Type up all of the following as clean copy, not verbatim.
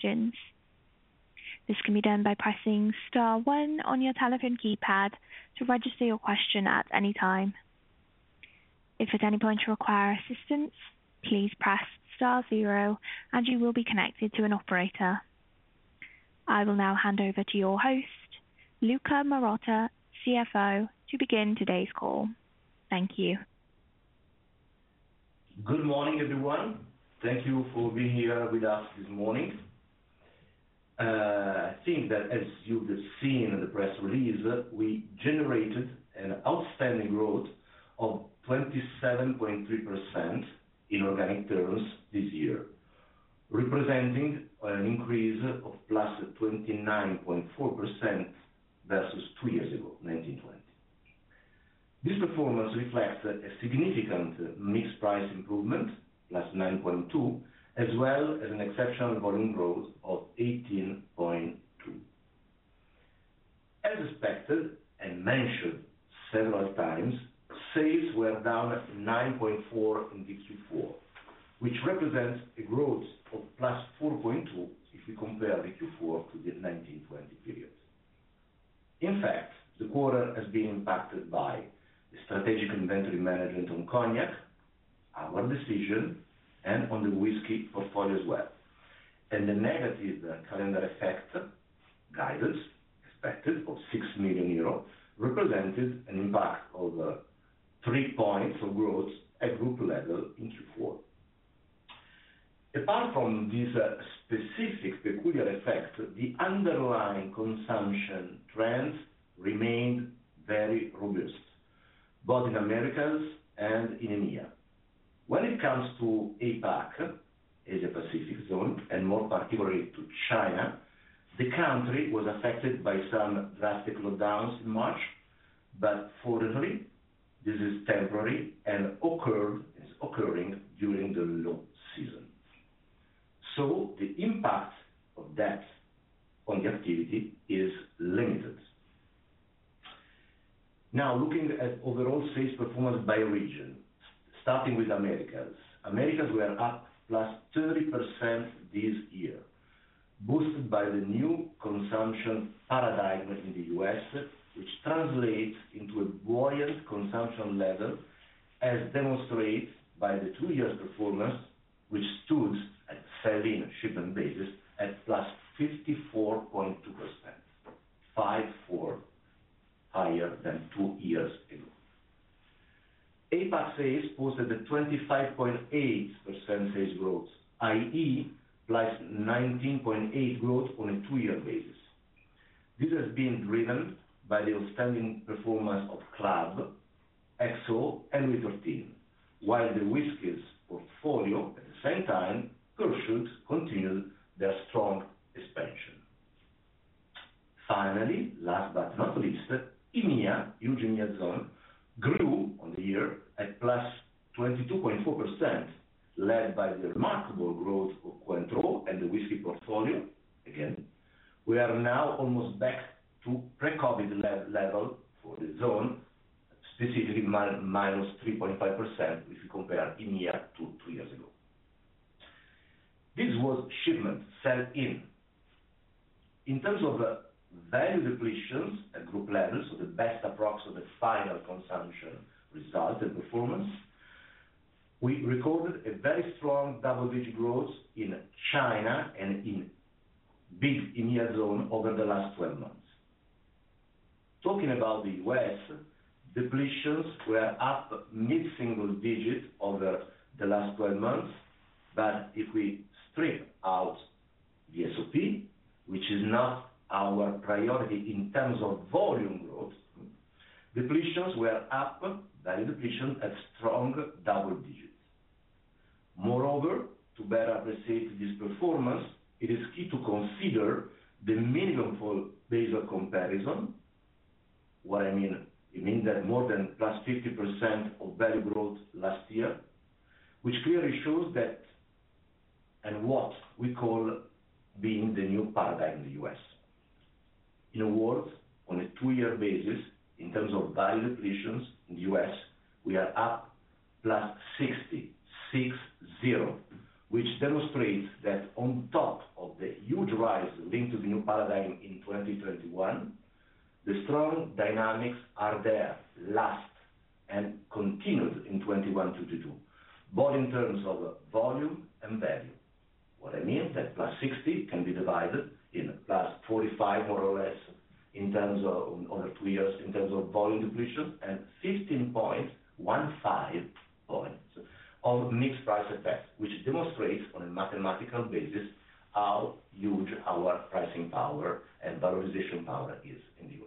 questions. This can be done by pressing star one on your telephone keypad to register your question at any time. If at any point you require assistance, please press star zero and you will be connected to an operator. I will now hand over to your host, Luca Marotta, CFO, to begin today's call. Thank you. Good morning, everyone. Thank you for being here with us this morning. I think that as you've seen in the press release, we generated an outstanding growth of 27.3% in organic terms this year, representing an increase of plus 29.4% versus 2 years ago, 1920. This performance reflects a significant mixed price improvement, plus 9.2, as well as an exceptional volume growth of 18.2. As expected and mentioned several times, sales were down 9.4 in the Q4, which represents a growth of plus 4.2 if we compare the Q4 to the 1920 period. In fact, the quarter has been impacted by the strategic inventory management on cognac, our decision, and on the whiskey portfolio as well. And the negative calendar effect guidance expected of 6 million euro represented an impact of 3 points of growth at group level in Q4. Apart from this specific peculiar effect, the underlying consumption trends remained very robust, both in Americas and in EMEA. When it comes to APAC, Asia Pacific zone, and more particularly to China, the country was affected by some drastic lockdowns in March, but fortunately, this is temporary and is occurring during the low season. So the impact of that on the activity is limited. Now, looking at overall sales performance by region, starting with Americas. Americas were up plus 30% this year, boosted by the new consumption paradigm in the US, which translates into a buoyant consumption level, as demonstrated by the 2 years performance, which stood at sell-in shipment basis at plus 54.2%, 5.4 higher than 2 years ago. APAC sales posted a 25.8% sales growth, i.e. plus 19.8 growth on a 2-year basis. This has been driven by the outstanding performance of Club, XO, and Louis XIII, while the whiskies portfolio at the same time pursued continued their strong expansion. Finally, last but not least, EMEA, huge EMEA zone, grew on the year at plus 22.4%, led by the remarkable growth of Cointreau and the whiskey portfolio. Again, we are now almost back to pre-COVID level for the zone, specifically minus 3.5% if you compare EMEA to 2 years ago. This was shipment sell-in. In terms of value depletions at group level, so the best approx of the final consumption result and performance, we recorded a very strong double-digit growth in China and in big EMEA zone over the last 12 months. Talking about the US, depletions were up mid-single digit over the last 12 months, but if we strip out the SOP, which is not our priority in terms of volume growth, depletions were up, value depletion at strong double digits. Moreover, to better appreciate this performance, it is key to consider the meaningful base of comparison. What I mean, it means that more than plus 50% of value growth last year, which clearly shows that and what we call being the new paradigm in the US. In a word, on a 2-year basis, in terms of value depletions in the US, we are up plus 60, which demonstrates that on top of the huge rise linked to the new paradigm in 2021, the strong dynamics are there, last, and continued in 21-22, both in terms of volume and value. What I mean that plus 60 can be divided in plus 45 more or less in terms of over 2 years in terms of volume depletion, and 15.15 points of mixed price effect, which demonstrates on a mathematical basis how huge our pricing power and valorization power is in the US.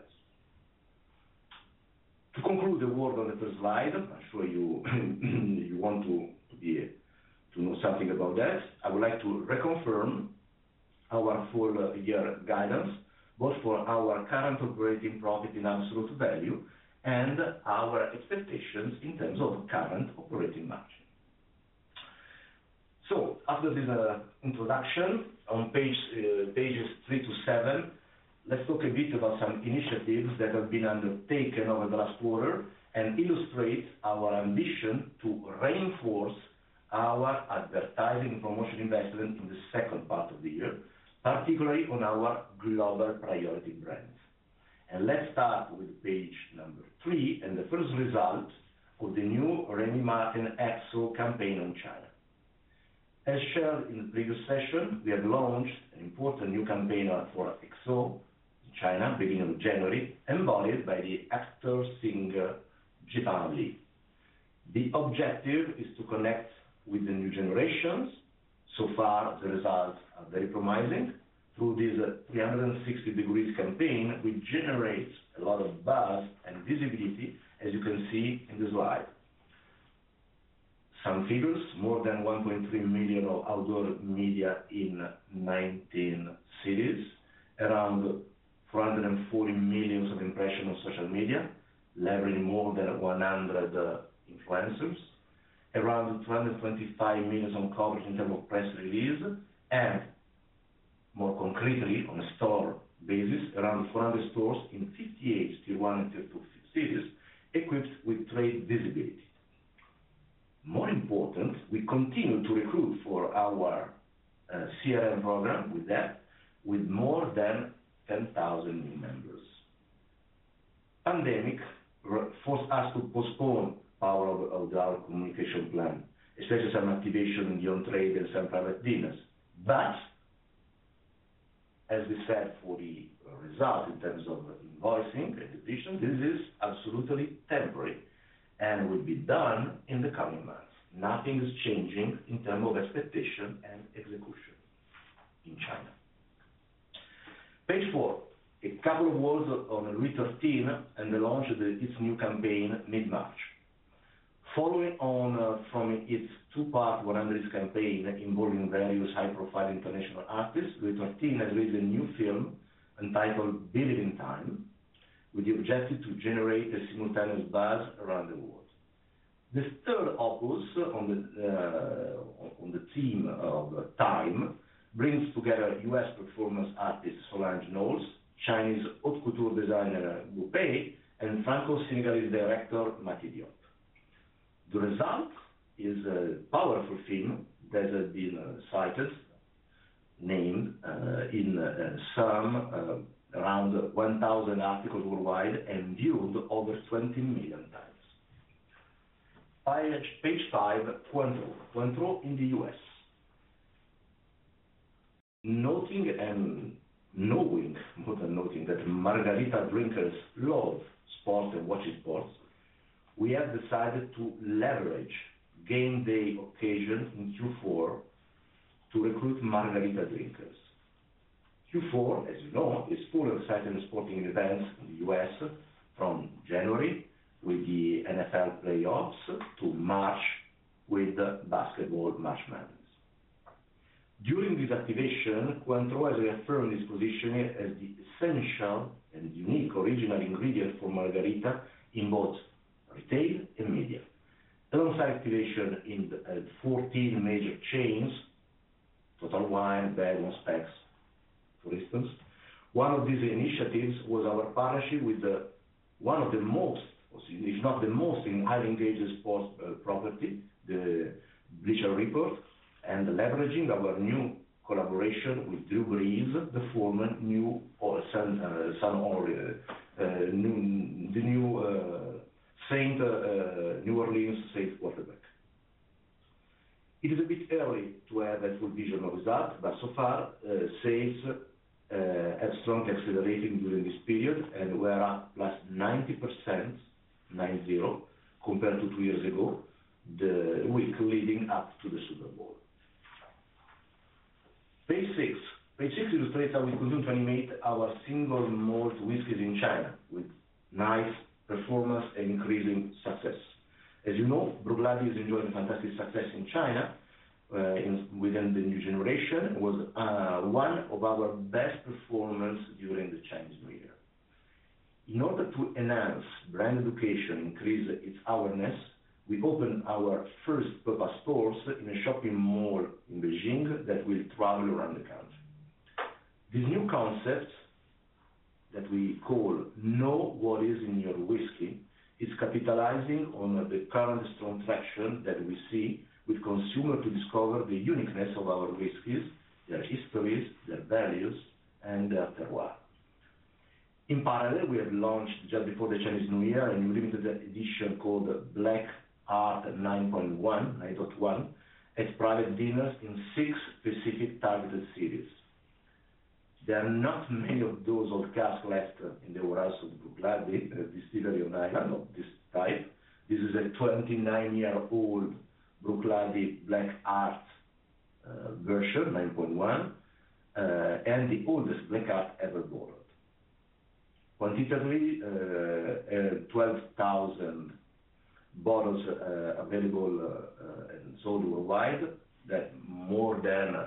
To conclude the word on the first slide, I'm sure you you want to know something about that. I would like to reconfirm our full year guidance, both for our current operating profit in absolute value and our expectations in terms of current operating margin. So after this introduction, on pages 3 to 7, let's talk a bit about some initiatives that have been undertaken over the last quarter and illustrate our ambition to reinforce our advertising and promotion investment in the second part of the year, particularly on our global priority brands. And let's start with page number 3 and the first result of the new Rémy Martin XO campaign on China. As shared in the previous session, we have launched an important new campaign for XO in China, beginning of January, embodied by the actor-singer Zhifang Li. The objective is to connect with the new generations. So far, the results are very promising. Through this 360 degrees campaign, which generates a lot of buzz and visibility, as you can see in the slide. Some figures, more than 1.3 million of outdoor media in 19 cities, around 440 million of impressions on social media, leveraging more than 100 influencers, around 225 million on coverage in terms of press release, and more concretely on a store basis, around 400 stores in 58 tier 1 and tier 2 cities, equipped with trade visibility. More important, we continue to recruit for our CRM program with more than 10,000 new members. Pandemic forced us to postpone part of our communication plan, especially some activation in the on-trade and some private dinners. But, as we said for the result in terms of invoicing and depletion, this is absolutely temporary and will be done in the coming months. Nothing is changing in terms of expectation and execution in China. Page 4, a couple of words on Louis XIII and the launch of its new campaign mid-March. Following on from its two-part 100 campaign involving various high-profile international artists, Louis XIII has released a new film entitled Believe in Time, with the objective to generate a simultaneous buzz around the world. The third opus on the theme of time brings together US performance artist Solange Knowles, Chinese haute couture designer Wu Pei, and Franco-Senegalese director Mati Diop. The result is a powerful film that has been cited, named in some around 1,000 articles worldwide and viewed over 20 million times. Page 5, Cointreau in the US. Noting and knowing, more than noting, that margarita drinkers love sport and watching sports, we have decided to leverage game day occasion in Q4 to recruit margarita drinkers. Q4, as you know, is full of exciting sporting events in the US from January with the NFL playoffs to March with the basketball March Madness. During this activation, Cointreau has reaffirmed its position as the essential and unique original ingredient for margarita in both retail and media. Alongside activation in 14 major chains, Total Wine, Bellon, Specs, for instance, one of these initiatives was our partnership with one of the most, if not the most, highly engaged sports property, the Bleacher Report, and leveraging our new collaboration with Drew Brees, the former New Orleans Saints quarterback. It is a bit early to have a full vision of results, but so far sales have strongly accelerated during this period, and we are up plus 90%, 90, compared to 2 years ago, the week leading up to the Super Bowl. Page 6 illustrates how we continue to animate our single malt whiskeys in China with nice performance and increasing success. As you know, Bruichladdich is enjoying fantastic success in China within the new generation. It was one of our best performers during the Chinese New Year. In order to enhance brand education, increase its awareness, we opened our first pop-up stores in a shopping mall in Beijing that will travel around the country. This new concept that we call Know What Is in Your Whiskey is capitalizing on the current strong traction that we see with consumers to discover the uniqueness of our whiskeys, their histories, their values, and their terroir. In parallel, we have launched just before the Chinese New Year a new limited edition called Black Art 9.1 at private dinners in 6 specific targeted series. There are not many of those old casks left in the warehouse of Bruichladdich, a distillery on Ireland of this type. This is a 29-year-old Bruichladdich Black Art version 9.1 and the oldest Black Art ever bottled. Quantitatively, 12,000 bottles available and sold worldwide, that more than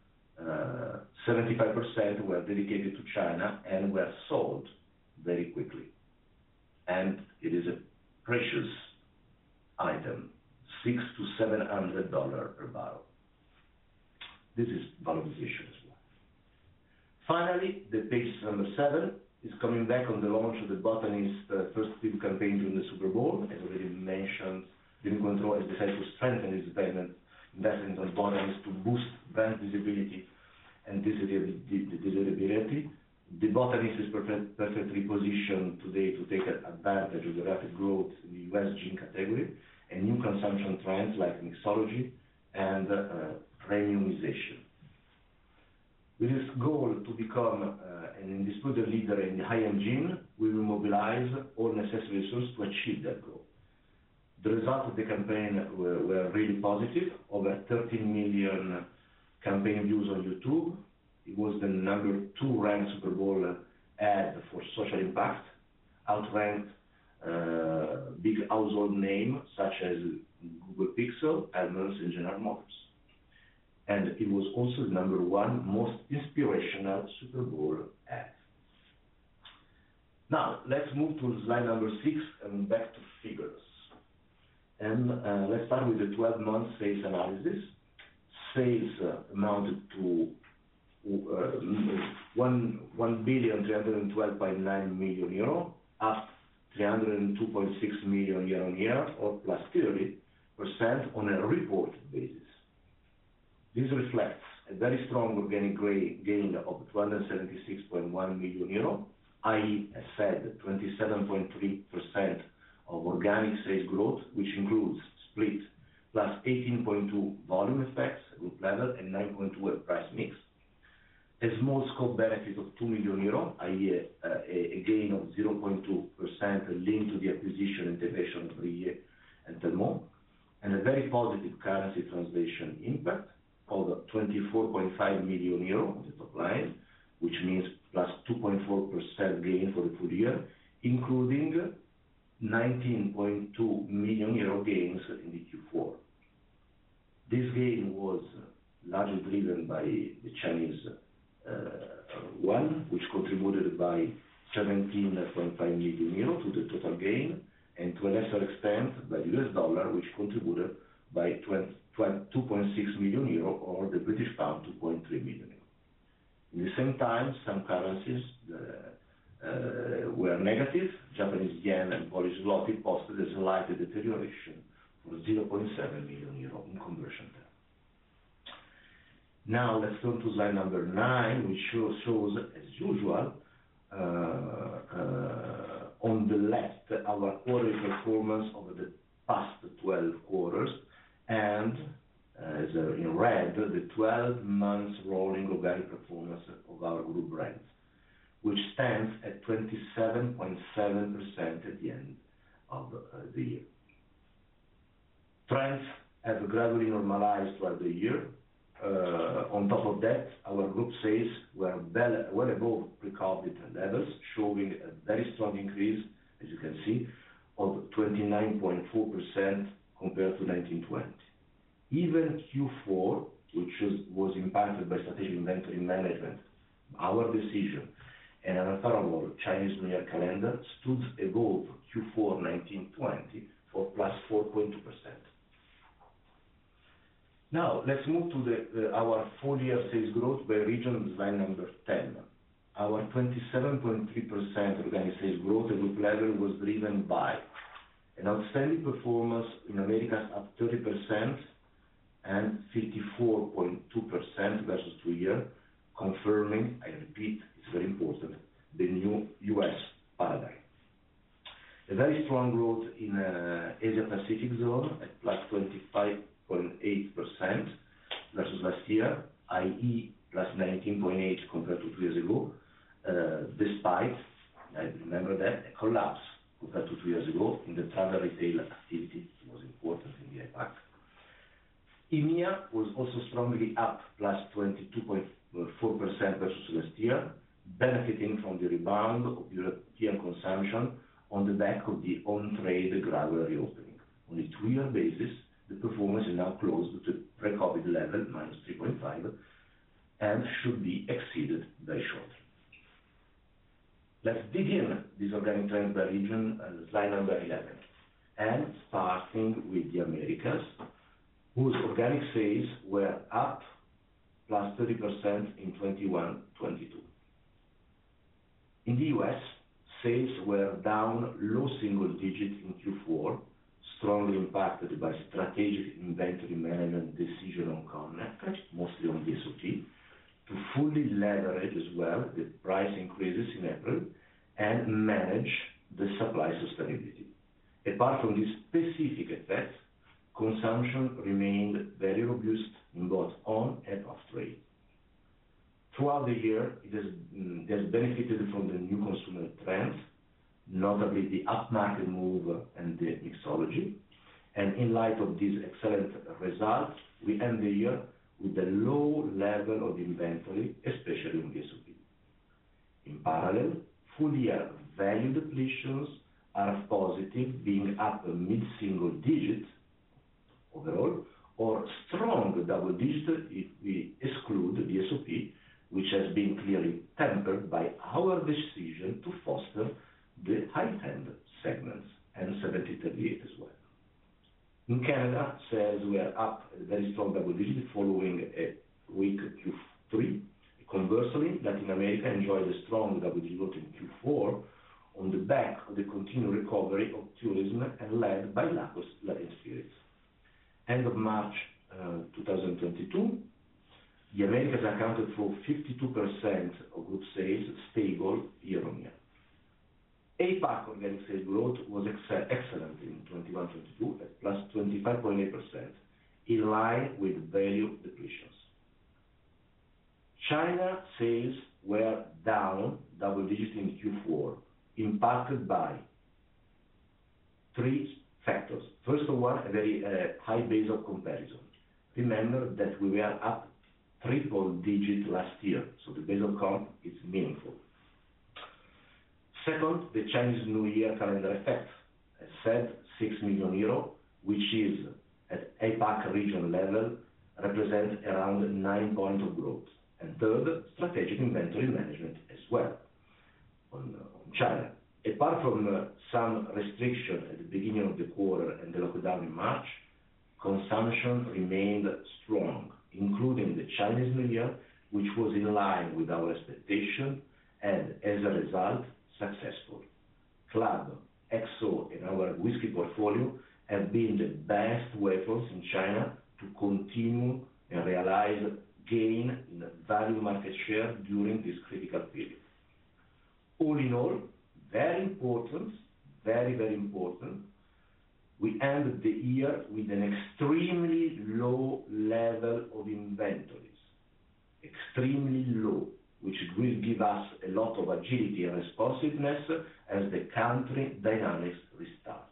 75% were dedicated to China and were sold very quickly. And it is a precious item, $600 to $700 per barrel. This is valorization as well. Finally, the page number 7 is coming back on the launch of The Botanist first TV campaign during the Super Bowl. As already mentioned, Vini Cointreau has decided to strengthen its investment on Botanist to boost brand visibility and desirability. The Botanist is perfectly positioned today to take advantage of the rapid growth in the US gin category and new consumption trends like mixology and premiumization. With this goal to become an undisputed leader in high-end gin, we will mobilize all necessary resources to achieve that goal. The results of the campaign were really positive. Over 13 million campaign views on YouTube. It was the number 2 ranked Super Bowl ad for social impact, outranked big household names such as Google Pixel, Hermes, and General Motors. And it was also the number 1 most inspirational Super Bowl ad. Now, let's move to slide number 6 and back to figures. And let's start with the 12-month sales analysis. Sales amounted to 1,312.9 million euro, up 302.6 million year on year, or plus 30% on a reported basis. This reflects a very strong organic gain of 276.1 million euro, i.e., as said, 27.3% of organic sales growth, which includes split plus 18.2 volume effects at group level and 9.2 at price mix. A small scope benefit of 2 million euro, i.e., a gain of 0.2% linked to the acquisition integration of Brillet and Telmont, and a very positive currency translation impact of 24.5 million euro on the top line, which means plus 2.4% gain for the full year, including 19.2 million euro gains in the Q4. This gain was largely driven by the Chinese yuan, which contributed by 17.5 million euro to the total gain, and to a lesser extent by the US dollar, which contributed by 2.6 million euro, or the British pound 2.3 million euro. In the same time, some currencies were negative. Japanese yen and Polish zloty posted a slight deterioration for 0.7 million euro in conversion terms. Now let's turn to slide number 9, which shows, as usual, on the left, our quarterly performance over the past 12 quarters, and as in red, the 12 months rolling organic performance of our group brands, which stands at 27.7% at the end of the year. Trends have gradually normalized throughout the year. On top of that, our group sales were well above pre-COVID levels, showing a very strong increase, as you can see, of 29.4% compared to 1920. Even Q4, which was impacted by strategic inventory management, our decision, and an unfavorable Chinese New Year calendar, stood above Q4 1920 for +4.2%. Now, let's move to our full-year sales growth by region, slide number 10. Our 27.3% organic sales growth at group level was driven by an outstanding performance in Americas, up 30% and 54.2% versus 2 years, confirming, I repeat, it's very important, the new US paradigm. A very strong growth in Asia-Pacific zone at +25.8% versus last year, i.e. +19.8% compared to 2 years ago, despite, I remember that, a collapse compared to 2 years ago in the travel retail activity. It was important in the APAC. EMEA was also strongly up, +22.4% versus last year, benefiting from the rebound of European consumption on the back of the on-trade gradual reopening. On a 2-year basis, the performance is now close to pre-COVID level, -3.5%, and should be exceeded very shortly. Let's dig in this organic trend by region, slide number 11, and starting with the Americas, whose organic sales were up +30% in 21-22. In the US, sales were down low single digit in Q4, strongly impacted by strategic inventory management decision on Cognac, mostly on the SOP, to fully leverage as well the price increases in April and manage the supply sustainability. Apart from this specific effect, consumption remained very robust in both on and off trade. Throughout the year, it has benefited from the new consumer trends, notably the upmarket move and the mixology. And in light of these excellent results, we end the year with a low level of inventory, especially in the SOP. In parallel, full-year value depletions are positive, being up a mid-single digit overall, or strong double digit if we exclude the SOP, which has been clearly tempered by our decision to foster the high-end segments and 1738 as well. In Canada, sales were up a very strong double digit following a weak Q3. Conversely, Latin America enjoyed a strong double digit growth in Q4 on the back of the continued recovery of tourism and led by Liqueurs Latin Spirits. End of March 2022, the Americas accounted for 52% of group sales, stable year-on-year. APAC organic sales growth was excellent in 21-22 at +25.8%, in line with value depletions. China sales were down double digits in Q4, impacted by 3 factors. First of all, a very high base of comparison. Remember that we were up triple digit last year, so the base of comp is meaningful. Second, the Chinese New Year calendar effect. As said, 6 million euro, which is at APAC region level, represents around 9 points of growth. And third, strategic inventory management as well on China. Apart from some restriction at the beginning of the quarter and the lockdown in March, consumption remained strong, including the Chinese New Year, which was in line with our expectation and, as a result, successful. Club, XO, and our whiskey portfolio have been the best weapons in China to continue and realize gain in value market share during this critical period. All in all, very important, very important, we ended the year with an extremely low level of inventories, extremely low, which will give us a lot of agility and responsiveness as the country dynamics restarts.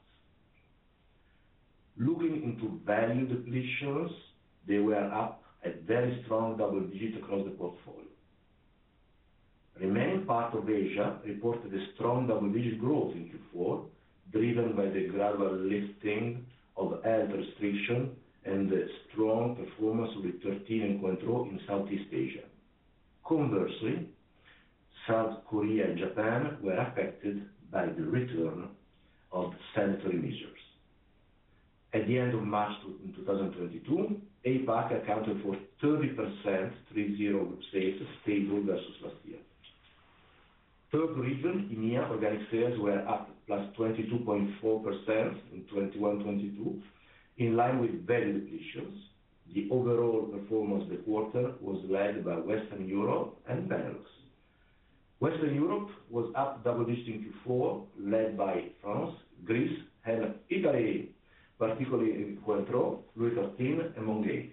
Looking into value depletions, they were up at very strong double digit across the portfolio. Remaining part of Asia reported a strong double-digit growth in Q4, driven by the gradual lifting of health restriction and the strong performance of the 13 and Cointreau in Southeast Asia. Conversely, South Korea and Japan were affected by the return of sanitary measures. At the end of March 2022, APAC accounted for 30% group sales, stable versus last year. Third region, EMEA, organic sales were up +22.4% in 21-22, in line with value depletions. The overall performance of the quarter was led by Western Europe and Benelux. Western Europe was up double digits in Q4, led by France, Greece, and Italy, particularly in Cointreau, Louis XIII, and Moët.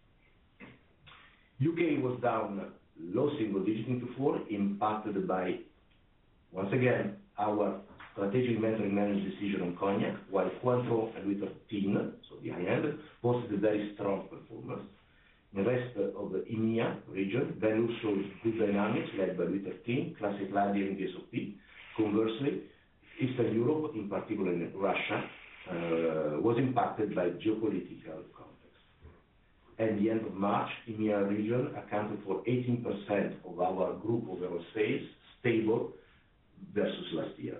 UK was down low single digits in Q4, impacted by, once again, our strategic inventory management decision on Cognac, while Cointreau and Louis XIII, so the high end, posted a very strong performance. In the rest of the EMEA region, Benelux showed good dynamics led by Louis XIII, Classic Lager and VSOP. Conversely, Eastern Europe, in particular in Russia, was impacted by geopolitical context. At the end of March, EMEA region accounted for 18% of our group overall sales, stable versus last year.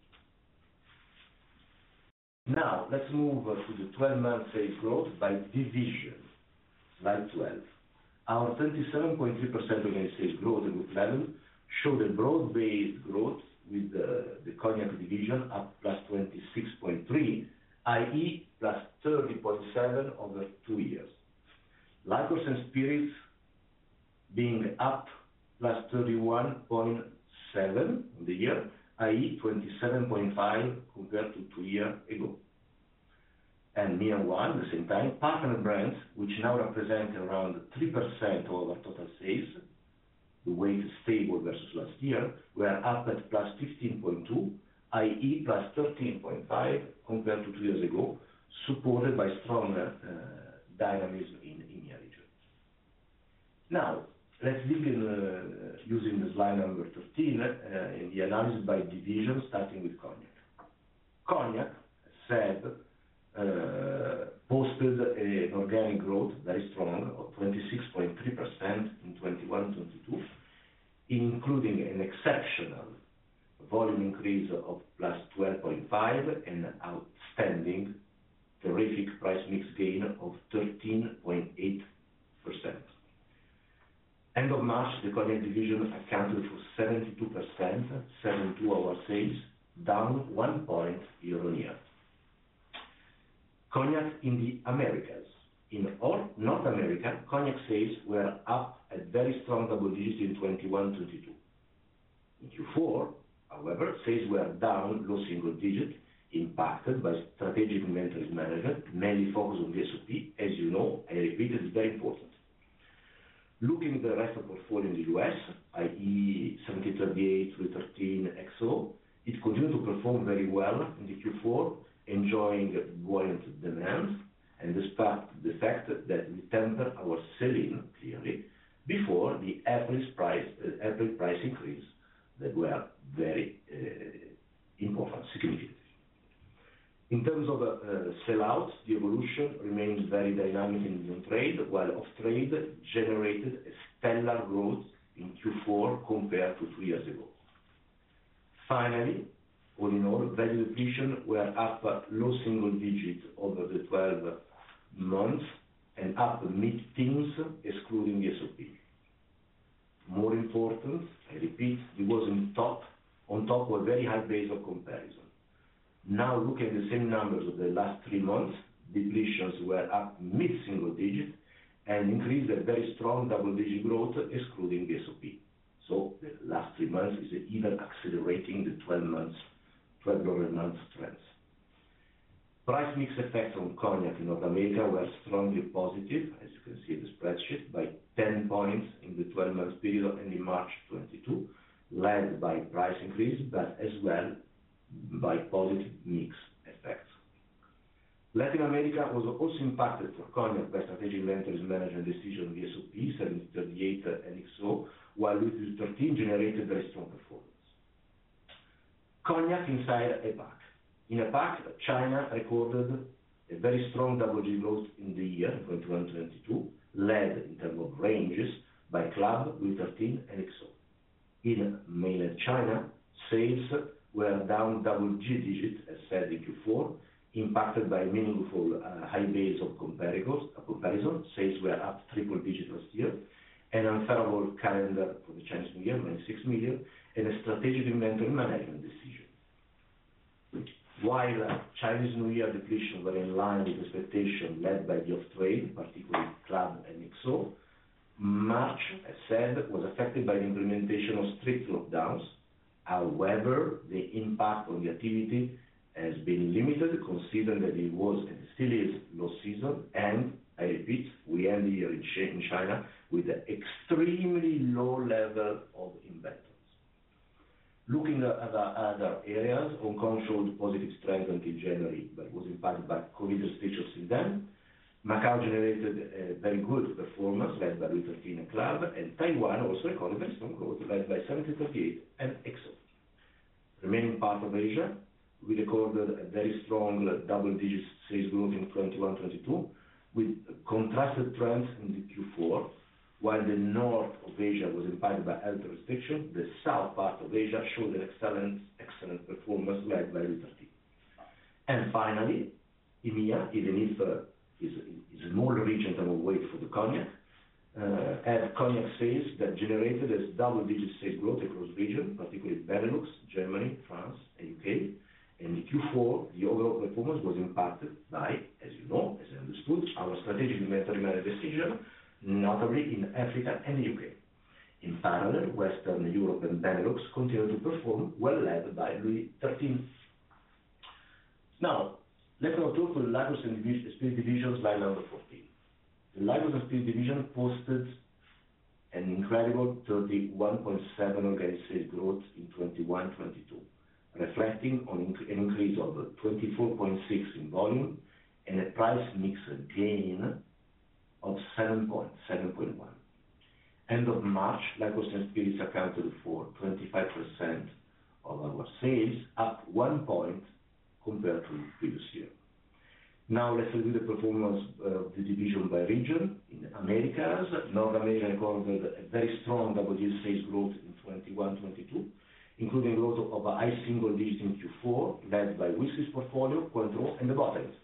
Now, let's move to the 12-month sales growth by division. Slide 12. Our 27.3% organic sales growth at group level showed a broad-based growth with the Cognac division up +26.3, i.e. +30.7 over 2 years. Liqueurs and spirits being up +31.7 in the year, i.e. 27.5 compared to 2 years ago. And meanwhile, at the same time, partner brands, which now represent around 3% of our total sales, the weight is stable versus last year, were up at +15.2, i.e. +13.5 compared to 2 years ago, supported by strong dynamism in EMEA region. Now, let's begin using the slide number 13 in the analysis by division, starting with Cognac. Cognac, said, posted an organic growth, very strong, of 26.3% in 21-22, including an exceptional volume increase of +12.5 and outstanding terrific price mix gain of 13.8%. End of March, the Cognac division accounted for 72%, 72 of our sales, down 1 point year-on-year. Cognac in the Americas. In all North America, Cognac sales were up at very strong double digits in 21-22. In Q4, however, sales were down low single digit, impacted by strategic inventory management, mainly focused on VSOP. As you know, I repeat, it is very important. Looking at the rest of the portfolio in the US, i.e. 1738, Louis XIII, XO, it continued to perform very well in the Q4, enjoying buoyant demand, and despite the fact that we temper our sell-in clearly before the April price increase that were very important, significant. In terms of sell-out, the evolution remains very dynamic in on-trade, while off-trade generated a stellar growth in Q4 compared to 2 years ago. Finally, all in all, value depletion were up low single digits over the 12 months and up mid-teens, excluding VSOP. More important, I repeat, it was on top of a very high base of comparison. Now, looking at the same numbers of the last 3 months, depletions were up mid-single digit, and increased a very strong double-digit growth, excluding the VSOP. So the last 3 months is even accelerating the 12 months trends. Price mix effects on cognac in North America were strongly positive, as you can see in the spreadsheet, by 10 points in the 12-month period ending March 22, led by price increase, but as well by positive mix effects. Latin America was also impacted for cognac by strategic inventories management decision VSOP 1738 and XO, while Louis XIII generated very strong performance. Cognac inside APAC. In APAC, China recorded a very strong double-digit growth in the year 2021-22, led in terms of ranges by Club, Louis XIII, and XO. In mainland China, sales were down double-digit, as said in Q4, impacted by meaningful high base of comparison. Sales were up triple-digit last year, an unfavorable calendar for the Chinese New Year, -6 million, and a strategic inventory management decision. While Chinese New Year depletion were in line with expectation led by the off-trade, particularly Club and XO, March, as said, was affected by the implementation of strict lockdowns. However, the impact on the activity has been limited, considering that it was and still is low season, and I repeat, we end the year in China with an extremely low level of inventories. Looking at other areas, Hong Kong showed positive strength until January, but was impacted by COVID restrictions since then. Macau generated a very good performance led by Louis XIII and Club, and Taiwan also recorded very strong growth led by 1738 and XO. Remaining part of Asia, we recorded a very strong double-digit sales growth in 21-22, with contrasted trends in the Q4. While the north of Asia was impacted by health restrictions, the south part of Asia showed an excellent performance led by Louis XIII. And finally, EMEA, even if is a smaller region in terms of weight for the cognac, had cognac sales that generated a double-digit sales growth across region, particularly Benelux, Germany, France, and UK. In the Q4, the overall performance was impacted by, as you know, as understood, our strategic inventory management decision, notably in Africa and the UK. In parallel, Western Europe and Benelux continue to perform well, led by Louis XIII. Now, let's now talk to the Liqueurs and Spirits division, slide number 14. The Liqueurs and Spirits division posted an incredible 31.7 organic sales growth in 21-22, reflecting on an increase of 24.6 in volume and a price mix gain of 7.1. End of March, Liqueurs and Spirits accounted for 25% of our sales, up 1 point compared to previous year. Now let's review the performance of the division by region. In Americas, North America recorded a very strong double-digit sales growth in 21-22, including growth of a high single digit in Q4, led by Whiskeys portfolio, Cointreau, and The Botanist,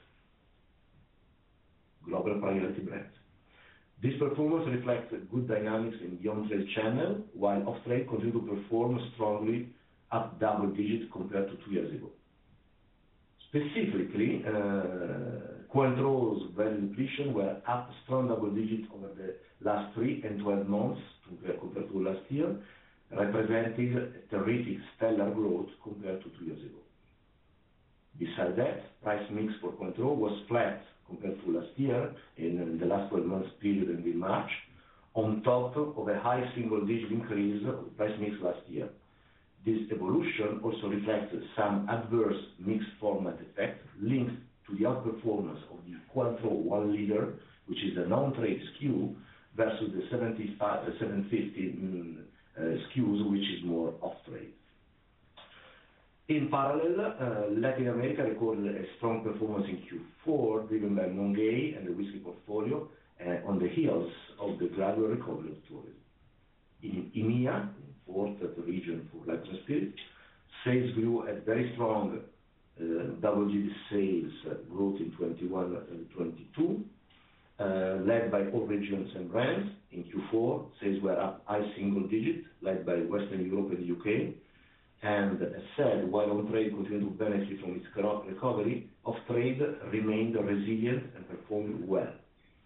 global priority brands. This performance reflects good dynamics in the on-trade channel, while off-trade continued to perform strongly, up double digits compared to 2 years ago. Specifically, Cointreau's value depletion were up strong double digits over the last 3 and 12 months compared to last year, representing a terrific stellar growth compared to 2 years ago. Besides that, price mix for Cointreau was flat compared to last year in the last 12 months period in March, on top of a high single-digit increase of price mix last year. This evolution also reflects some adverse mixed format effect linked to the outperformance of the Cointreau 1 liter, which is a non-trade SKU, versus the 750 SKUs, which is more off-trade. In parallel, Latin America recorded a strong performance in Q4, driven by Montgay and the whiskey portfolio, on the heels of the gradual recovery of tourism. In EMEA, fourth region for Liqueurs and Spirits, sales grew at very strong double-digit sales growth in 21 and 22, led by all regions and brands. In Q4, sales were up high single digit, led by Western Europe and the UK. And as said, while on-trade continued to benefit from its recovery, off-trade remained resilient and performed well.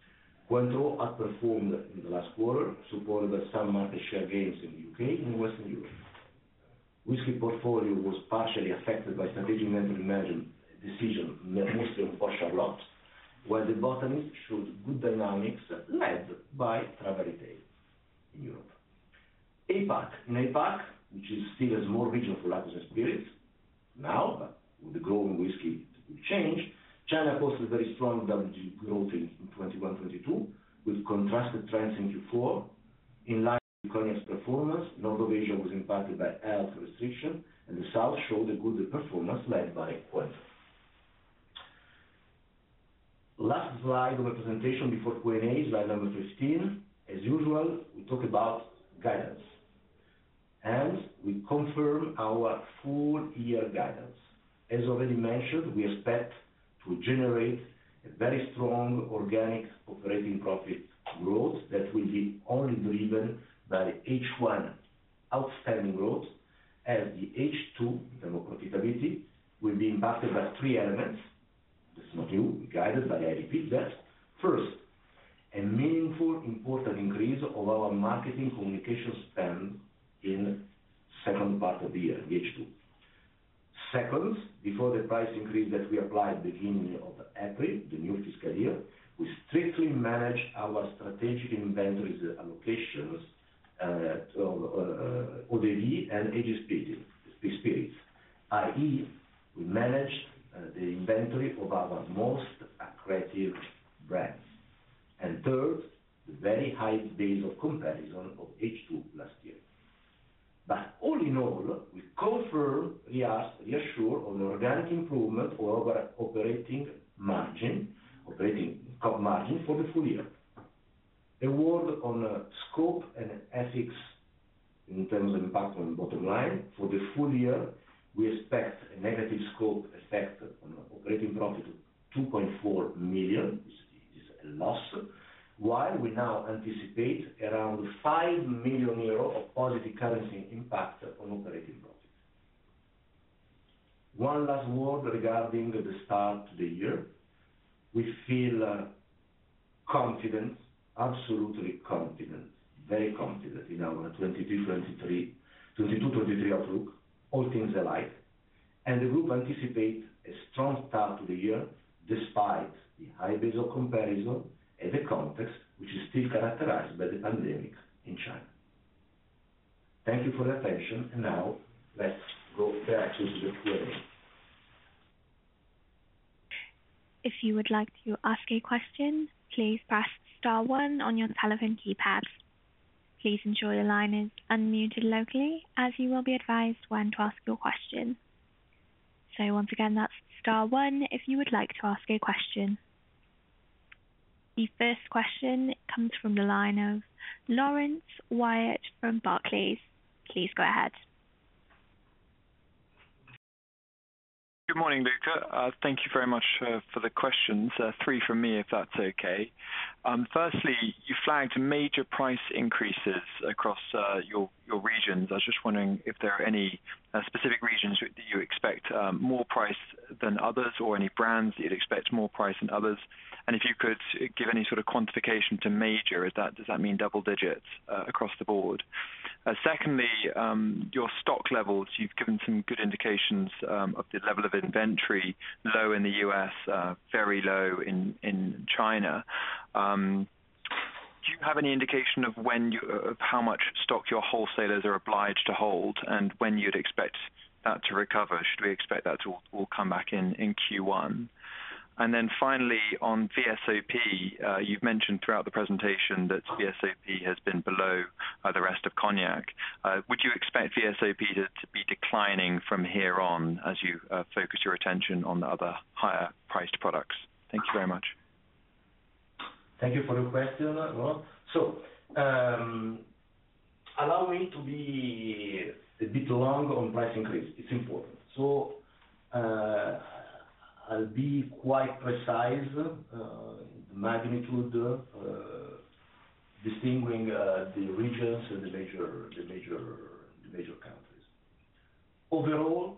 Cointreau outperformed in the last quarter, supported by some market share gains in the UK and Western Europe. Whiskey portfolio was partially affected by strategic inventory management decision, mostly on Port Charlotte, while The Botanist showed good dynamics led by travel retail in Europe. APAC. In APAC, which is still a small region for Liqueurs and Spirits, now, but with the growing whiskey, it will change. China posted very strong double-digit growth in 21-22, with contrasted trends in Q4. In line with Cognac's performance, North of Asia was impacted by health restriction, and the South showed a good performance led by Cointreau. Last slide of the presentation before Q&A, slide number 15. As usual, we talk about guidance, and we confirm our full year guidance. As already mentioned, we expect to generate a very strong organic operating profit growth that will be only driven by H1 outstanding growth, as the H2, in terms of profitability, will be impacted by three elements. That's not new, we guided, but I repeat that. First, a meaningful, important increase of our marketing communication spend in second part of the year, the H2. Second, before the price increase that we applied beginning of April, the new fiscal year, we strictly manage our strategic inventories allocations of eaux-de-vie and aged spirits, i.e., we managed the inventory of our most accretive brands. And third, the very high base of comparison of H2 last year. But all in all, we confirm, reassure on the organic improvement of our operating COP margin for the full year. A word on scope and FX in terms of impact on bottom line. For the full year, we expect a negative scope effect on operating profit of 2.4 million, which is a loss, while we now anticipate around 5 million euro of positive currency impact on operating profit. One last word regarding the start to the year. We feel confident, absolutely confident, very confident in our 22-23 outlook, all things alike, and the group anticipates a strong start to the year despite the high base of comparison and the context which is still characterized by the pandemic in China. Thank you for your attention, and now let's go back to the Q&A. If you would like to ask a question, please press star one on your telephone keypad. Please ensure your line is unmuted locally, as you will be advised when to ask your question. So once again, that's star one if you would like to ask a question. The first question comes from the line of Laurence Whyatt from Barclays. Please go ahead. Good morning, Luca. Thank you very much for the questions. Three from me, if that's okay. Firstly, you flagged major price increases across your regions. I was just wondering if there are any specific regions that you expect more price than others, or any brands that you'd expect more price than others. And if you could give any sort of quantification to major, does that mean double digits across the board? Secondly, your stock levels, you've given some good indications of the level of inventory, low in the US, very low in China. Do you have any indication of of how much stock your wholesalers are obliged to hold, and when you'd expect that to recover? Should we expect that to all come back in Q1? And then finally, on VSOP, you've mentioned throughout the presentation that VSOP has been below the rest of Cognac. Would you expect VSOP to be declining from here on as you focus your attention on the other higher priced products? Thank you very much. Thank you for your question. So, allow me to be a bit long on price increase. It's important. So, I'll be quite precise in the magnitude, distinguishing the regions and the major countries. Overall,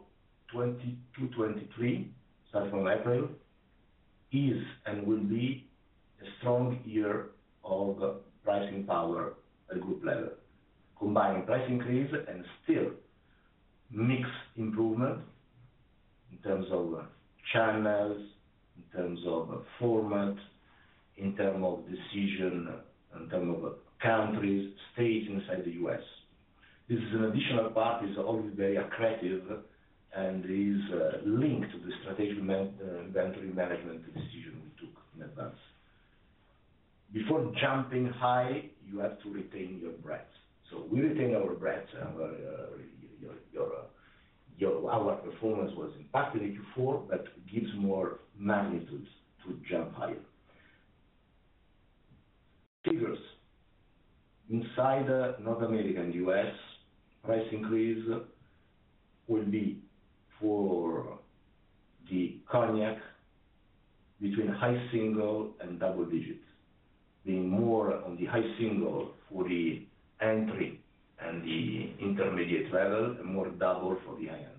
22-23, starting from April, is and will be a strong year of pricing power at group level, combining price increase and still mix improvement in terms of channels, in terms of format, in terms of decision, in terms of countries, states inside the US. This is an additional part, is always very accretive and is linked to the strategic inventory management decision we took in advance. Before jumping high, you have to retain your breadth. So we retain our breadth. Our performance was impacted in Q4, but gives more magnitude to jump higher. Figures. Inside North America and US, price increase will be for the cognac between high single and double digits, being more on the high single for the entry and the intermediate level, and more double for the high end.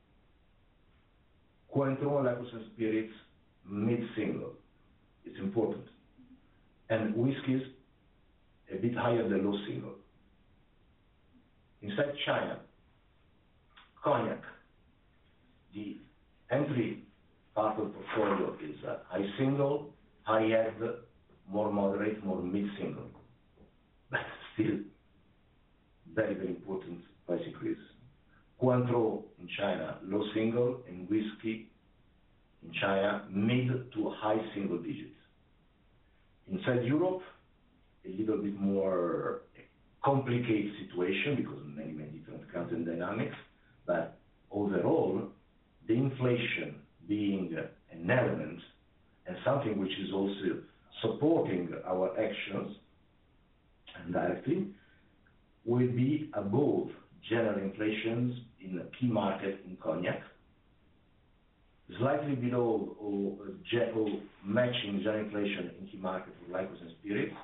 Cointreau and Liqueurs and Spirits, mid-single. It's important. And whiskeys, a bit higher than low single. Inside China, cognac, the entry part of the portfolio is high single, high end, more moderate, more mid-single. But still, very, very important price increase. Cointreau in China, low single, and whiskey in China, mid to high single digits. Inside Europe, a little bit more complicated situation because many, many different country and dynamics, but overall, the inflation being an element and something which is also supporting our actions indirectly, will be above general inflations in a key market in cognac, slightly below or matching general inflation in key market for Liqueurs and Spirits.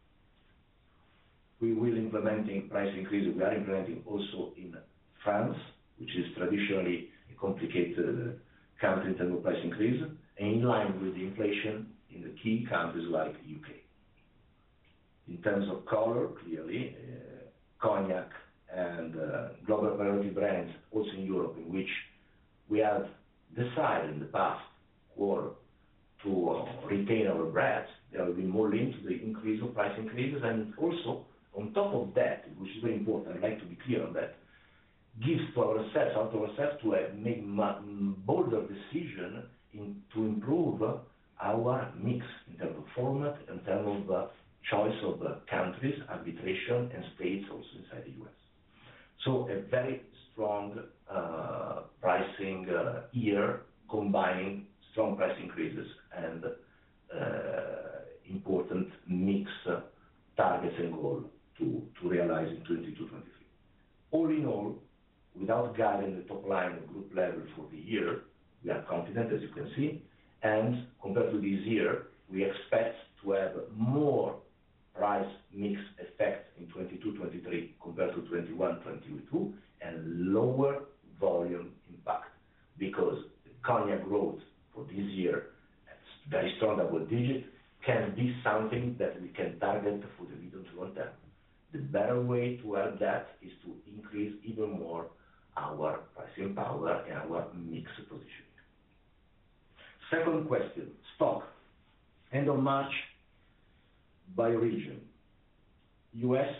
We will implementing price increases. We are implementing also in France, which is traditionally a complicated country in terms of price increase, and in line with the inflation in the key countries like UK. In terms of color, clearly, cognac and global priority brands, also in Europe, in which we have decided in the past quarter to retain our breadth, there will be more linked to the increase of price increases, and also on top of that, which is very important, I'd like to be clear on that, gives to ourselves to make bolder decision to improve our mix in terms of format, in terms of choice of countries, arbitration, and states also inside the US. So a very strong pricing year, combining strong price increases and important mix targets and goals to realize in 22-23. All in all, without guiding the top line at group level for the year, we are confident, as you can see, and compared to this year, we expect to have more price mix effect in 22-23 compared to 21-22, and lower volume impact, because the cognac growth for this year, very strong double digit, can be something that we can target for the medium to long term. The better way to have that is to increase even more our pricing power and our mix positioning. Second question, stock. End of March by region. US,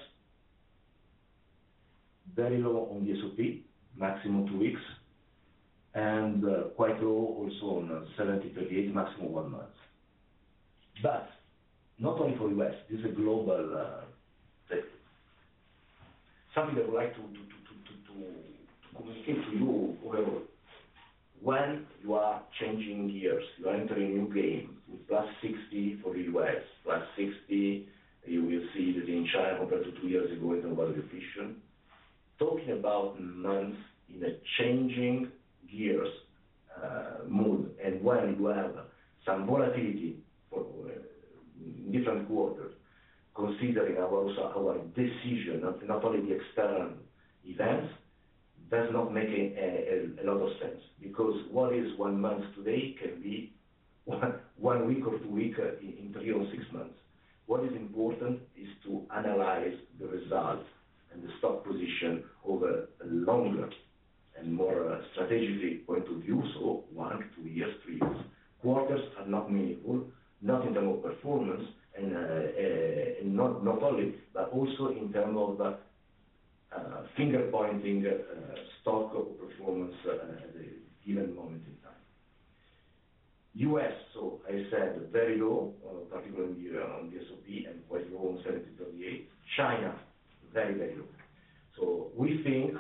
very low on the SOP, maximum 2 weeks, and quite low also on 70-38, maximum 1 month. But not only for US, this is a global thing. Something that I would like to communicate to you overall. When you are changing gears, you are entering a new game with plus 60 for the US, plus 60, you will see that in China compared to 2 years ago in terms of depletion. Talking about months in a changing gears mood, and when you have some volatility for different quarters, considering our decision, not only the external events, does not make a lot of sense, because what is 1 month today can be one week or 2 weeks in 3 or 6 months. what is important is to analyze the results and the stock position over a longer and more strategically point of view, so 1, 2 years, 3 years. Quarters are not meaningful, not in terms of performance, and not only, but also in terms of finger-pointing stock or performance at a given moment in time. US, so I said, very low, particularly on the S&P, and quite low on 7038. China, very, very low. So we think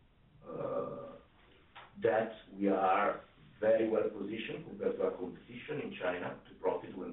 that we are very well positioned compared to our competition in China to profit when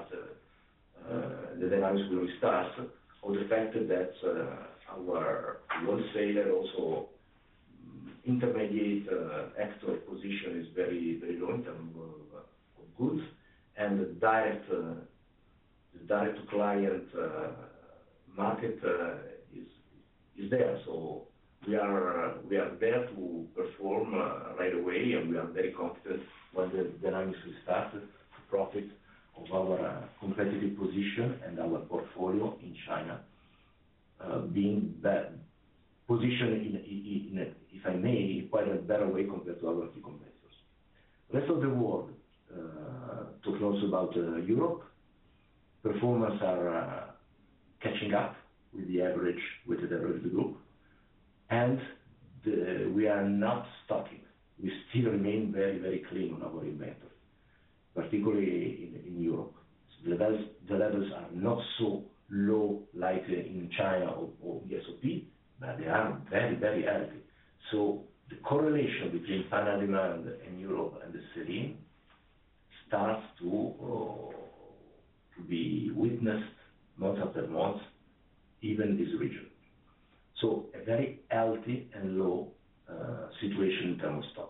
the dynamics will restart, or the fact that our wholesaler, also intermediate actor position is very, very low in terms of goods, and the direct to client market is there. So we are there to perform right away, and we are very confident when the dynamics will start to profit of our competitive position and our portfolio in China, being positioned in, if I may, quite a better way compared to our key competitors. Rest of the world, talking also about Europe, performance are catching up with the average weighted average of the group, and we are not stocking. We still remain very, very clean on our inventory, particularly in Europe. So the levels are not so low like in China or the S&P, but they are very, very healthy. So the correlation between final demand in Europe and the sell-in starts to be witnessed month after month, even in this region. So a very healthy and low situation in terms of stock.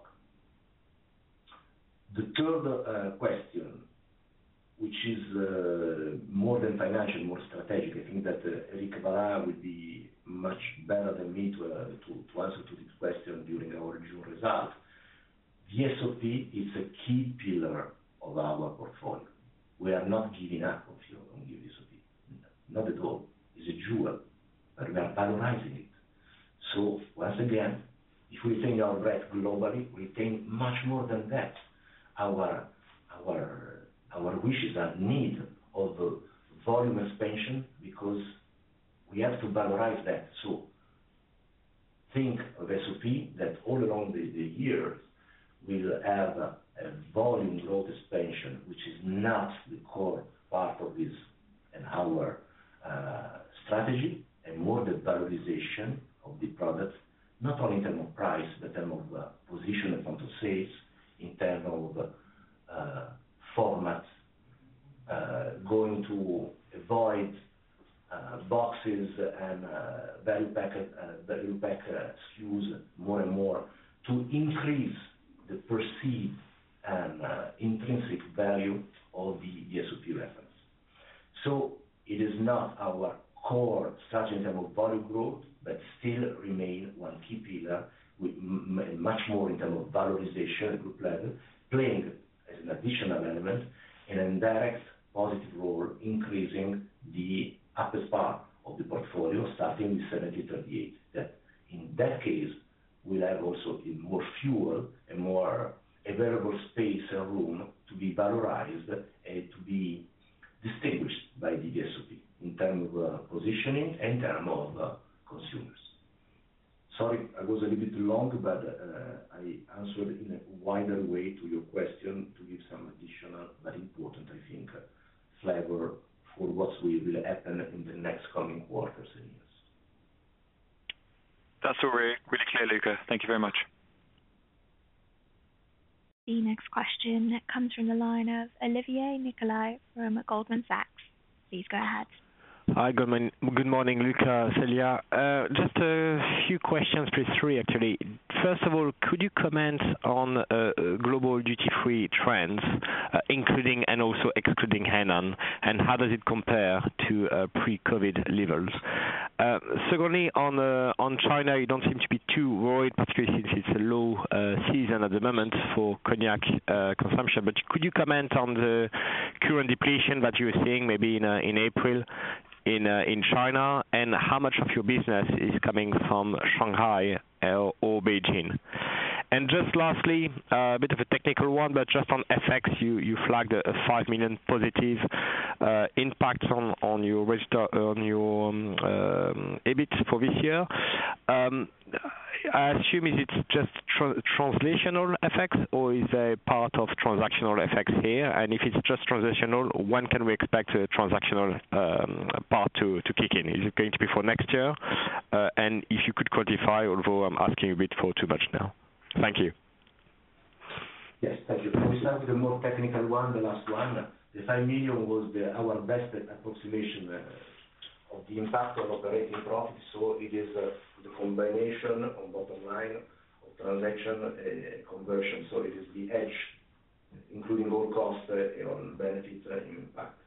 The third question, which is more than financial, more strategic, I think that Eric Vallat will be much better than me to answer to this question during our June result. The SOP is a key pillar of our portfolio. We are not giving up on the SOP, not at all. It's a jewel, but we are valorizing it. So once again, if we retain our breadth globally, we retain much more than that. Our wishes and need of volume expansion, because we have to valorize that. So think of SOP that all along the years will have a volume growth expansion, which is not the core part of this and our strategy, and more the valorization of the product, not only in terms of price, but in terms of position and point of sales, in terms of format, going to avoid boxes and value pack SKUs more and more to increase the perceived and intrinsic value of the SOP reference. So it is not our core strategy in terms of volume growth, but still remain one key pillar with much more in terms of valorization at group level, playing as an additional element in an indirect positive role, increasing the upper part of the portfolio, starting with 7038. That in that case will have also more fuel and more available space and room to be valorized and to be distinguished by the SOP in terms of positioning and in terms of consumers. Sorry, I was a little bit long, but I answered in a wider way to your question to give some additional, but important, I think, flavor for what will happen in the next coming quarters and years. That's all really clear, Luca. Thank you very much. The next question comes from the line of Olivier Nicolai from Goldman Sachs. Please go ahead. Hi, good morning, Luca, Celia. Just a few questions, please, three actually. First of all, could you comment on global duty-free trends, including and also excluding Hainan, and how does it compare to pre-COVID levels? Secondly, on China, you don't seem to be too worried, particularly since it's a low season at the moment for cognac consumption. But could you comment on the current depletion that you're seeing maybe in April in China, and how much of your business is coming from Shanghai or Beijing? And just lastly, a bit of a technical one, but just on FX, you flagged a 5 million positive impact on your EBIT for this year. I assume is it just translational effects, or is there a part of transactional effects here? And if it's just transitional, when can we expect a transactional part to kick in? Is it going to be for next year? And if you could quantify, although I'm asking a bit for too much now. Thank you. Yes, thank you. We start with the more technical one, the last one. The 5 million was our best approximation of the impact on operating profit. So it is the combination on bottom line of transaction conversion. So it is the edge, including all costs on benefit impact.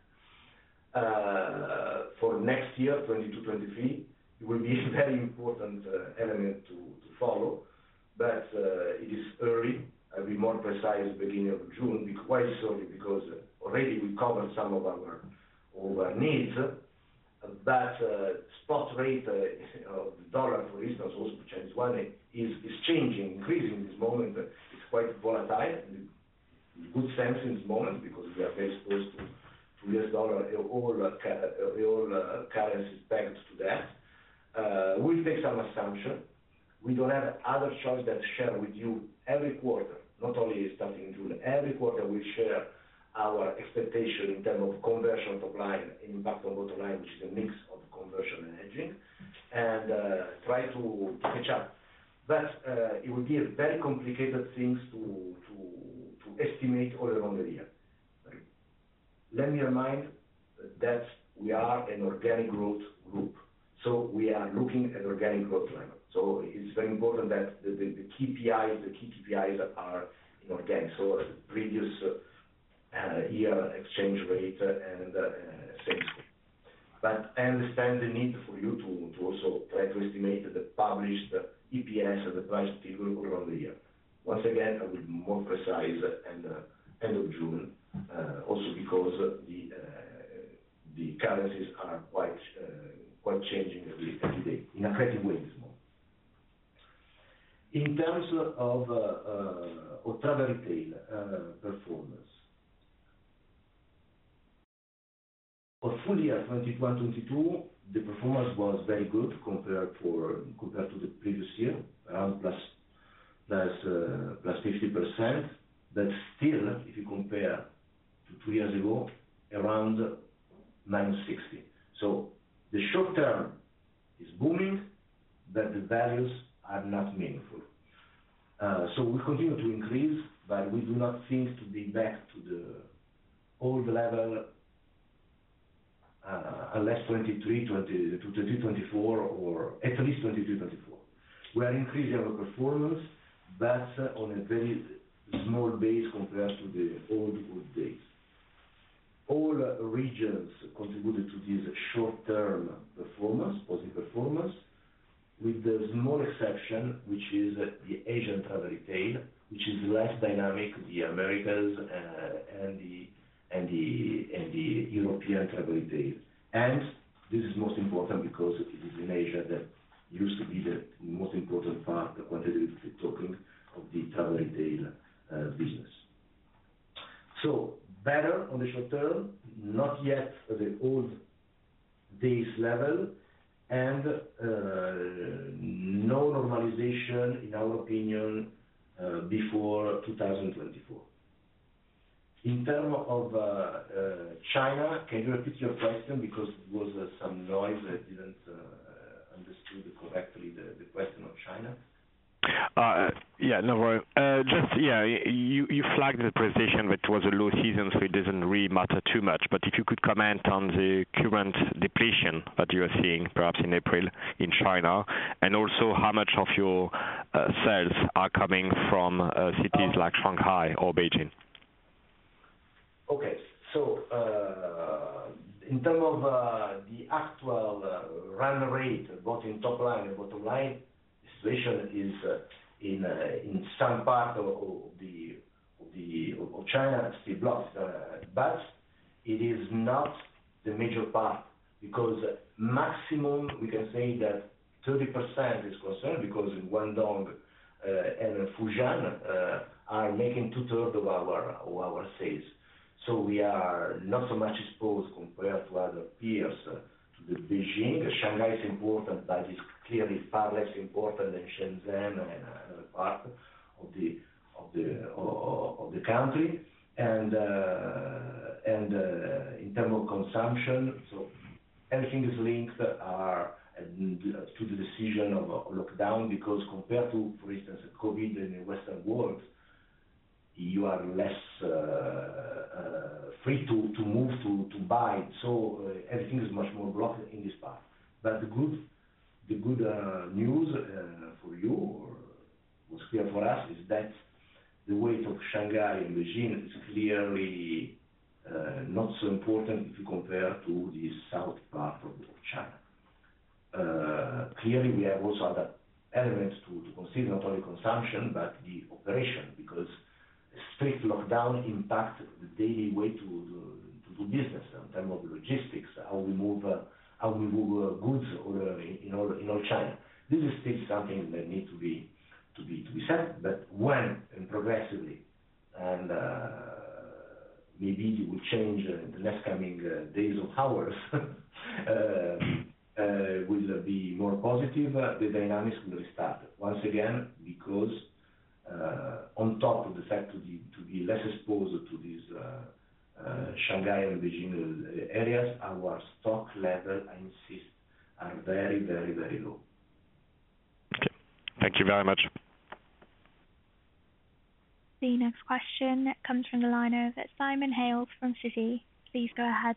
For next year, 22-23, it will be a very important element to follow, but it is early. I'll be more precise beginning of June. Why is early? Because already we covered some of our needs, but spot rate of the dollar, for instance, also the Chinese yuan, is changing, increasing in this moment. It's quite volatile in good sense in this moment because we are very exposed to US dollar, all currencies pegged to that. We'll take some assumption. We don't have other choice than to share with you every quarter, not only starting in June, every quarter we share our expectation in terms of conversion top line, impact on bottom line, which is a mix of conversion and hedging, and try to catch up. But it will be a very complicated things to estimate all around the year. Let me remind that we are an organic growth group, so we are looking at organic growth level. So it's very important that the key KPIs are in organic. So previous year exchange rate and sales. But I understand the need for you to also try to estimate the published EPS and the price figure all around the year. Once again, I will be more precise at the end of June, also because the currencies are quite changing every day in a creative way this moment. In terms of travel retail performance, for full year 21-22, the performance was very good compared to the previous year, around plus 50%. But still, if you compare to 2 years ago, around minus 60. So the short term is booming, but the values are not meaningful. So we continue to increase, but we do not think to be back to the old level unless 23-24 or at least 23-24. We are increasing our performance, but on a very small base compared to the old good days. All regions contributed to this short-term performance, positive performance, with the small exception, which is the Asian travel retail, which is less dynamic, the Americas and the European travel retail. And this is most important because it is in Asia that used to be the most important part, the quantitatively talking, of the travel retail business. So better on the short term, not yet at the old days level, and no normalization, in our opinion, before 2024. In terms of China, can you repeat your question because there was some noise, I didn't understood correctly the question of China. Yeah, no worry. You flagged the presentation that it was a low season, so it doesn't really matter too much. But if you could comment on the current depletion that you are seeing, perhaps in April in China, and also how much of your sales are coming from cities like Shanghai or Beijing? Okay. So, in terms of the actual run rate, both in top line and bottom line, the situation is in some part of China still blocked, but it is not the major part, because maximum we can say that 30% is concerned, because in Guangdong and Fujian are making 2/3 of our sales. So we are not so much exposed compared to other peers to the Beijing. Shanghai is important, but it's clearly far less important than Shenzhen and another part of the country. And in terms of consumption, so everything is linked to the decision of lockdown, because compared to, for instance, COVID in the Western world, you are less free to move to buy. So everything is much more blocked in this part. But the good news for you, or what's clear for us, is that the weight of Shanghai and Beijing is clearly not so important if you compare to the south part of China. Clearly, we have also other elements to consider, not only consumption, but the operation, because strict lockdown impact the daily way to do business in terms of logistics, how we move goods in all China. This is still something that needs to be said, but when and progressively, and maybe it will change in the next coming days or hours, will be more positive, the dynamics will restart once again, because on top of the fact to be less exposed to these Shanghai and Beijing areas, our stock level, I insist, are very, very, very low. Okay. Thank you very much. The next question comes from the line of Simon Hales from Citi. Please go ahead.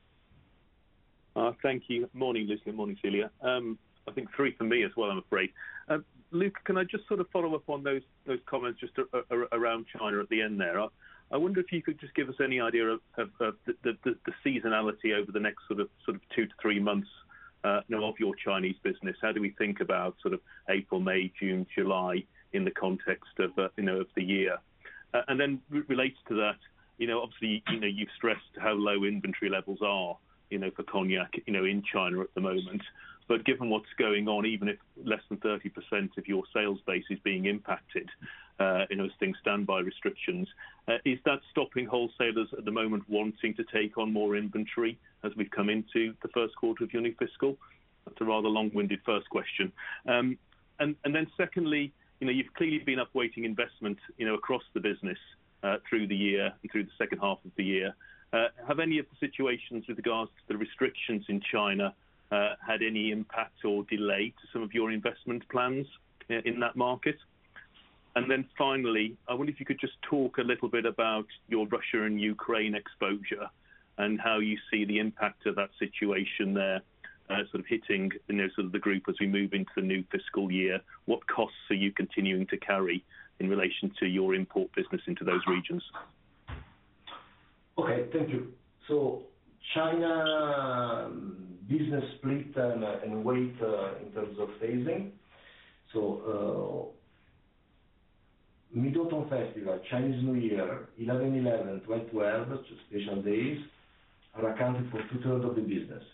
Thank you. Morning, Luca. Morning, Celia. I think 3 for me as well, I'm afraid. Luca, can I just sort of follow up on those comments just around China at the end there? I wonder if you could just give us any idea of the seasonality over the next sort of 2 to 3 months of your Chinese business. How do we think about sort of April, May, June, July in the context of the year? And then related to that, obviously, you've stressed how low inventory levels are, for cognac, in China at the moment. But given what's going on, even if less than 30% of your sales base is being impacted, as things stand by restrictions, is that stopping wholesalers at the moment wanting to take on more inventory as we've come into the first quarter of your new fiscal? That's a rather long-winded first question. And then secondly, you've clearly been upweighting investment, across the business through the year and through the second half of the year. Have any of the situations with regards to the restrictions in China had any impact or delay to some of your investment plans in that market? And then finally, I wonder if you could just talk a little bit about your Russia and Ukraine exposure and how you see the impact of that situation there sort of hitting sort of the group as we move into the new fiscal year. What costs are you continuing to carry in relation to your import business into those regions? Okay, thank you. So China business split and weight in terms of phasing. So Mid-Autumn Festival, Chinese New Year, 11/11, 12/12, special days, are accounted for 2/3 of the business.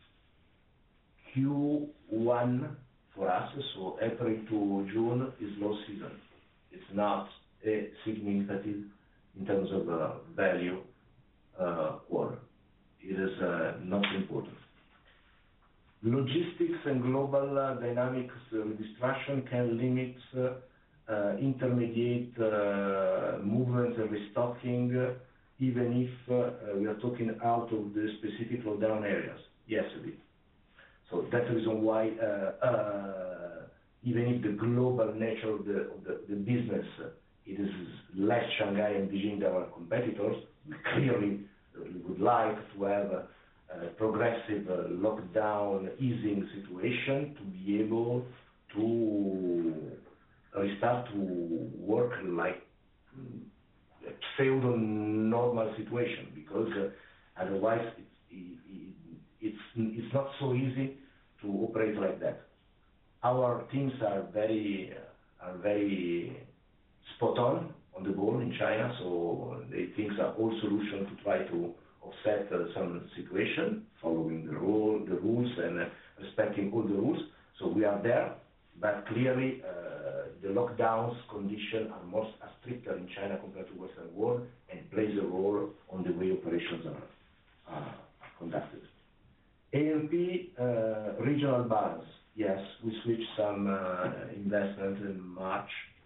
Q1 for us, so April to June, is low season. It's not a significant in terms of value quarter. It is not important. Logistics and global dynamics distraction can limit intermediate movements and restocking, even if we are talking out of the specific lockdown areas. Yes, a bit. So that's the reason why, even if the global nature of the business, it is less Shanghai and Beijing than our competitors, we clearly would like to have a progressive lockdown easing situation to be able to restart to work like a pseudo-normal situation, because otherwise it's not so easy to operate like that. Our teams are very spot on the ball in China, so they think are all solutions to try to offset some situation, following the rules and respecting all the rules. So we are there, but clearly the lockdowns conditions are stricter in China compared to Western world, and plays a role on the way operations are conducted. A&P regional balance. Yes, we switched some investment in March,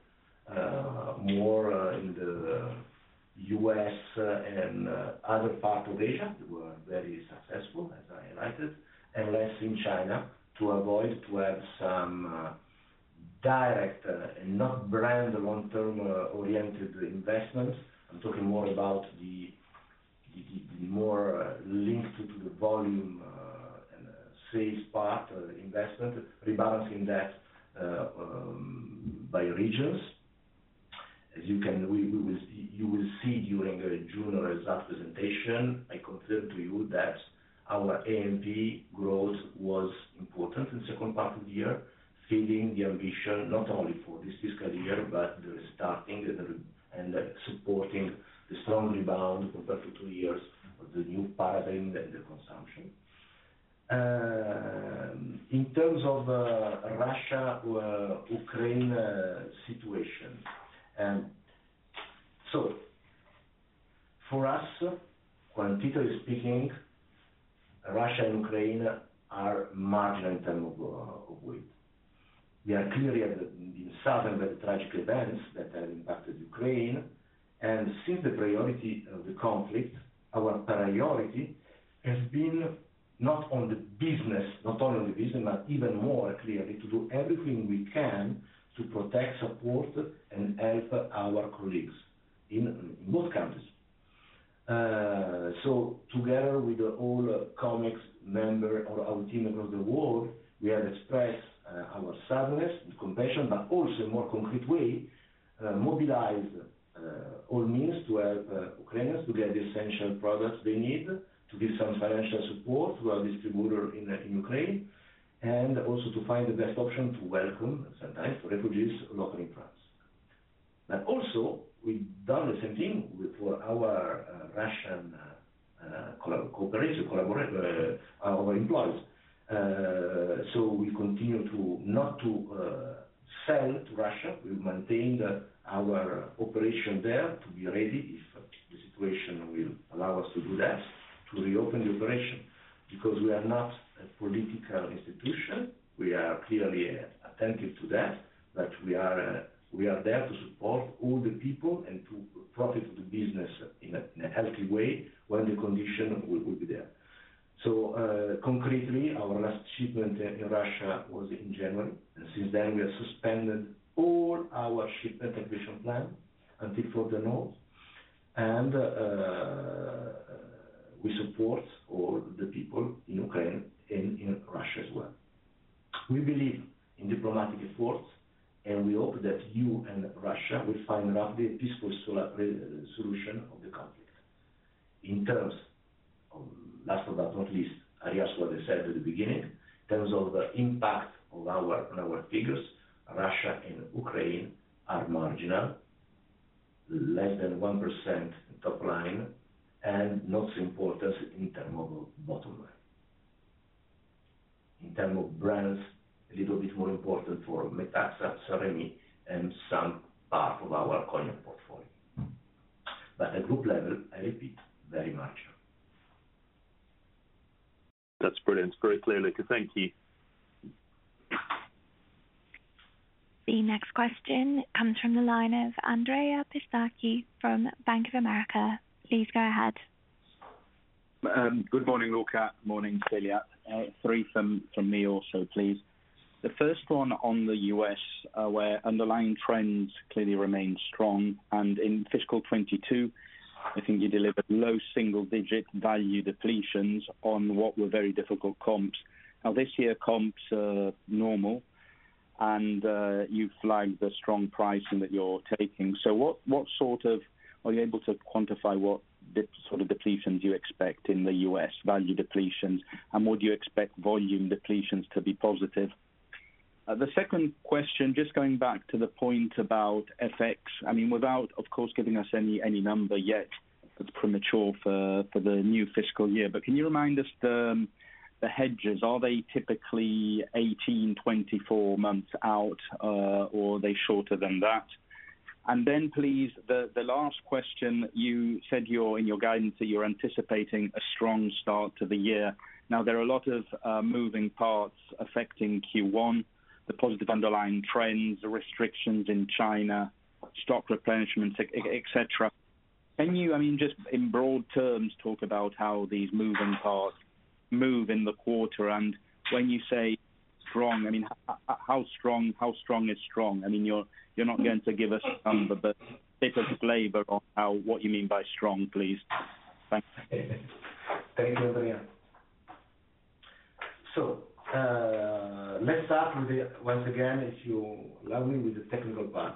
more in the US and other parts of Asia that were very successful, as I highlighted, and less in China, to avoid to have some direct and not brand long-term oriented investments. I'm talking more about the more linked to the volume and sales part investment, rebalancing that by regions. As you will see during the June results presentation, I confirm to you that our A&P growth was important in the second part of the year, feeding the ambition not only for this fiscal year, but the restarting and supporting the strong rebound compared to 2 years of the new paradigm and the consumption. In terms of Russia-Ukraine situation, so for us, quantitatively speaking, Russia and Ukraine are marginal in terms of weight. We are clearly in southern very tragic events that have impacted Ukraine, and since the priority of the conflict, our priority has been not only on the business, but even more clearly to do everything we can to protect, support, and help our colleagues in both countries. So together with all Comex members or our team across the world, we have expressed our sadness and compassion, but also in a more concrete way, mobilized all means to help Ukrainians to get the essential products they need, to give some financial support to our distributor in Ukraine, and also to find the best option to welcome, sometimes, refugees locally in France. But also, we've done the same thing for our Russian our employees. So we continue to not to sell to Russia. We maintained our operation there to be ready if the situation will allow us to do that, to reopen the operation, because we are not a political institution. We are clearly attentive to that, but we are there to support all the people and to profit of the business in a healthy way when the condition will be there. So concretely, our last shipment in Russia was in January, and since then we have suspended all our shipment acquisition plan until further notice, and we support all the people in Ukraine and in Russia as well. We believe in diplomatic efforts, and we hope that you and Russia will find rapidly a peaceful solution of the conflict. In terms of, last but not least, areas what I said at the beginning, in terms of the impact of on our figures, Russia and Ukraine are marginal, less than 1% in top line, and not so important in terms of bottom line. In terms of brands, a little bit more important for Metaxa, St-Rémy, and some part of our cognac portfolio. But at group level, I repeat, very marginal. That's brilliant. Very clear, Luca. Thank you. The next question comes from the line of Andrea Pistacchi from Bank of America. Please go ahead. Good morning, Luca. Morning, Celia. 3 from me also, please. The first one on the US, where underlying trends clearly remain strong, and in fiscal 22, I think you delivered low single-digit value depletions on what were very difficult comps. Now, this year, comps are normal, and you flagged the strong pricing that you're taking. So what sort of, are you able to quantify what sort of depletions you expect in the US, value depletions, and would you expect volume depletions to be positive? The second question, just going back to the point about FX, I mean, without, of course, giving us any number yet, it's premature for the new fiscal year, but can you remind us the hedges, are they typically 18, 24 months out, or are they shorter than that? And then, please, the last question, you said in your guidance that you're anticipating a strong start to the year. Now, there are a lot of moving parts affecting Q1, the positive underlying trends, the restrictions in China, stock replenishment, etc. Can you, I mean, just in broad terms, talk about how these moving parts move in the quarter? And when you say strong, I mean, how strong is strong? I mean, you're not going to give us a number, but a bit of flavor on what you mean by strong, please. Thanks. Thank you, Andrea. So let's start with once again, if you allow me, with the technical part.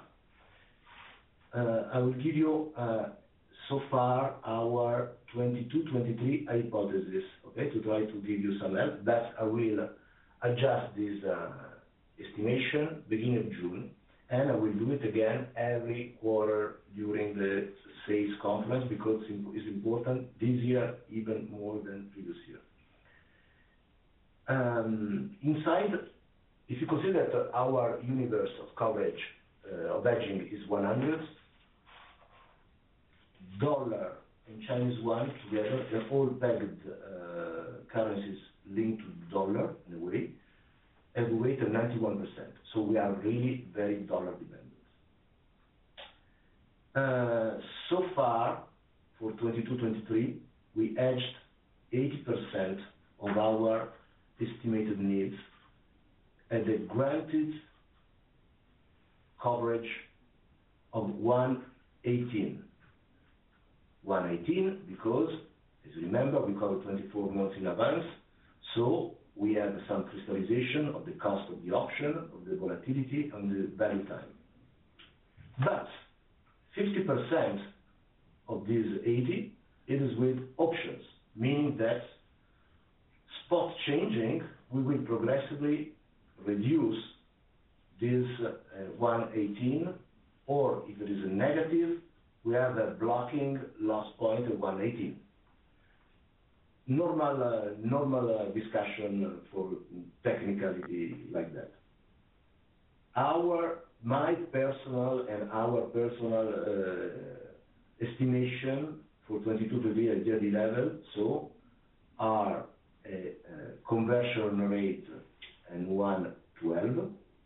I will give you so far our 22-23 hypothesis, okay, to try to give you some help. That I will adjust this estimation beginning of June, and I will do it again every quarter during the sales conference because it's important this year even more than previous year. Inside, if you consider that our universe of coverage of hedging is 100, dollar and Chinese yuan together, they're all pegged currencies linked to the dollar in a way, have a weight of 91%. So we are really very dollar dependent. So far, for 22-23, we hedged 80% of our estimated needs at the granted coverage of 118. 118 because, as you remember, we cover 24 months in advance, so we have some crystallization of the cost of the option, of the volatility, and the value time. But 50% of these 80 is with options, meaning that spot changing, we will progressively reduce this 118, or if it is a negative, we have a blocking loss point of 118. Normal discussion for technicality like that. My personal estimation for 22-23 at yearly level, so are a conversion rate and 112,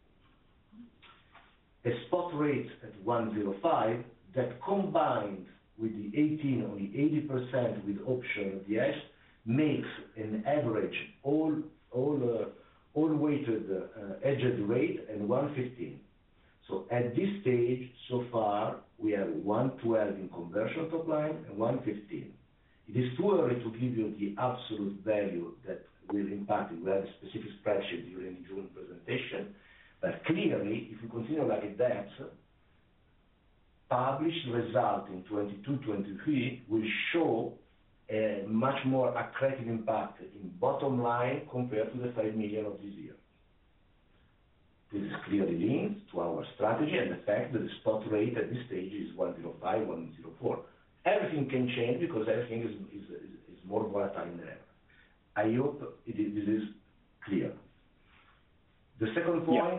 a spot rate at 105 that combined with the 18 or the 80% with option of the hedge makes an average all weighted hedged rate and 115. So at this stage, so far, we have 112 in conversion top line and 115. It is too early to give you the absolute value that will impact it. We have a specific spreadsheet during the June presentation, but clearly, if we continue like that, published result in 22-23 will show a much more accretive impact in bottom line compared to the 5 million of this year. This is clearly linked to our strategy and the fact that the spot rate at this stage is 105, 104. Everything can change because everything is more volatile than ever. I hope this is clear. The second point,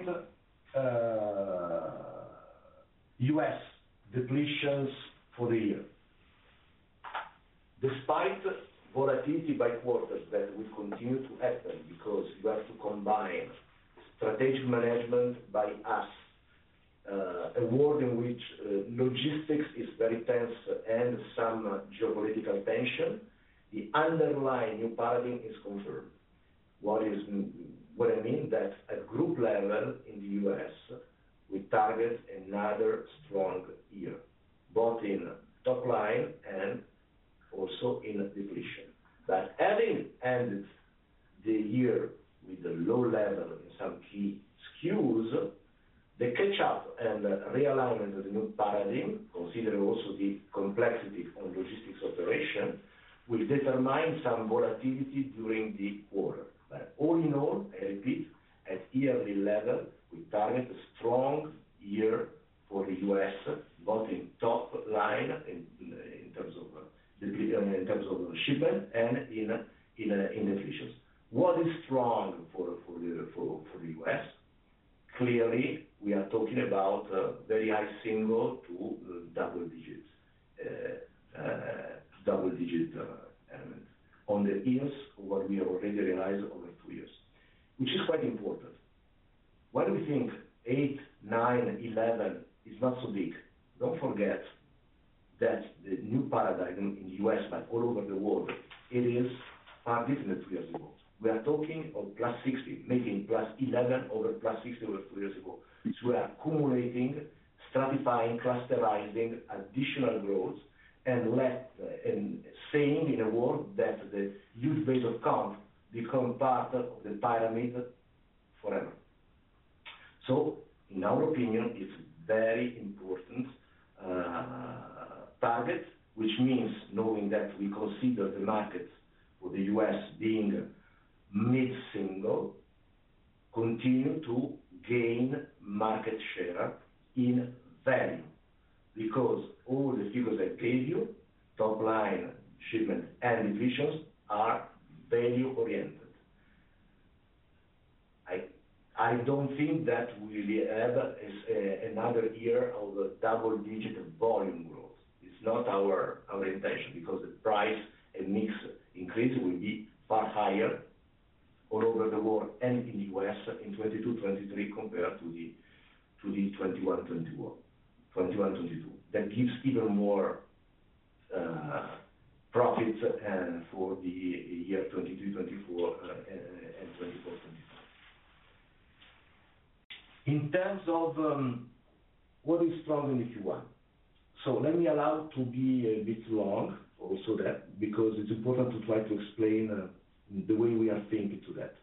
US depletions for the year. Despite volatility by quarters that will continue to happen because you have to combine strategic management by us, a world in which logistics is very tense and some geopolitical tension, the underlying new paradigm is confirmed. What I mean that at group level in the US, we target another strong year, both in top line and also in depletion. But having ended the year with a low level in some key skews the catch-up and realignment of the new paradigm, considering also the complexity of logistics operation, will determine some volatility during the quarter. But all in all, I repeat, at yearly level, we target a strong year for the U.S., both in top line in terms of shipment and in depletions. What is strong for the U.S.? Clearly, we are talking about very high single to double digits element on the heels of what we have already realized over 2 years, which is quite important. When we think 8, 9, 11 is not so big, don't forget that the new paradigm in the US, but all over the world, it is far different than 2 years ago. We are talking of plus 60, making plus 11 over plus 60 over 2 years ago. So we are accumulating, stratifying, clusterizing additional growth, and saying in a word that the huge base of comp become part of the pyramid forever. So, in our opinion, it's very important target, which means knowing that we consider the market for the US being mid-single, continue to gain market share in value, because all the figures I gave you, top line, shipment, and depletions, are value-oriented. I don't think that we will have another year of a double-digit volume growth. It's not our intention, because the price and mix increase will be far higher all over the world and in the US in 22-23 compared to the 21-22. That gives even more profits for the year 23-24 and 24-25. In terms of what is strong in the Q1, so let me allow to be a bit long also that, because it's important to try to explain the way we are thinking to that.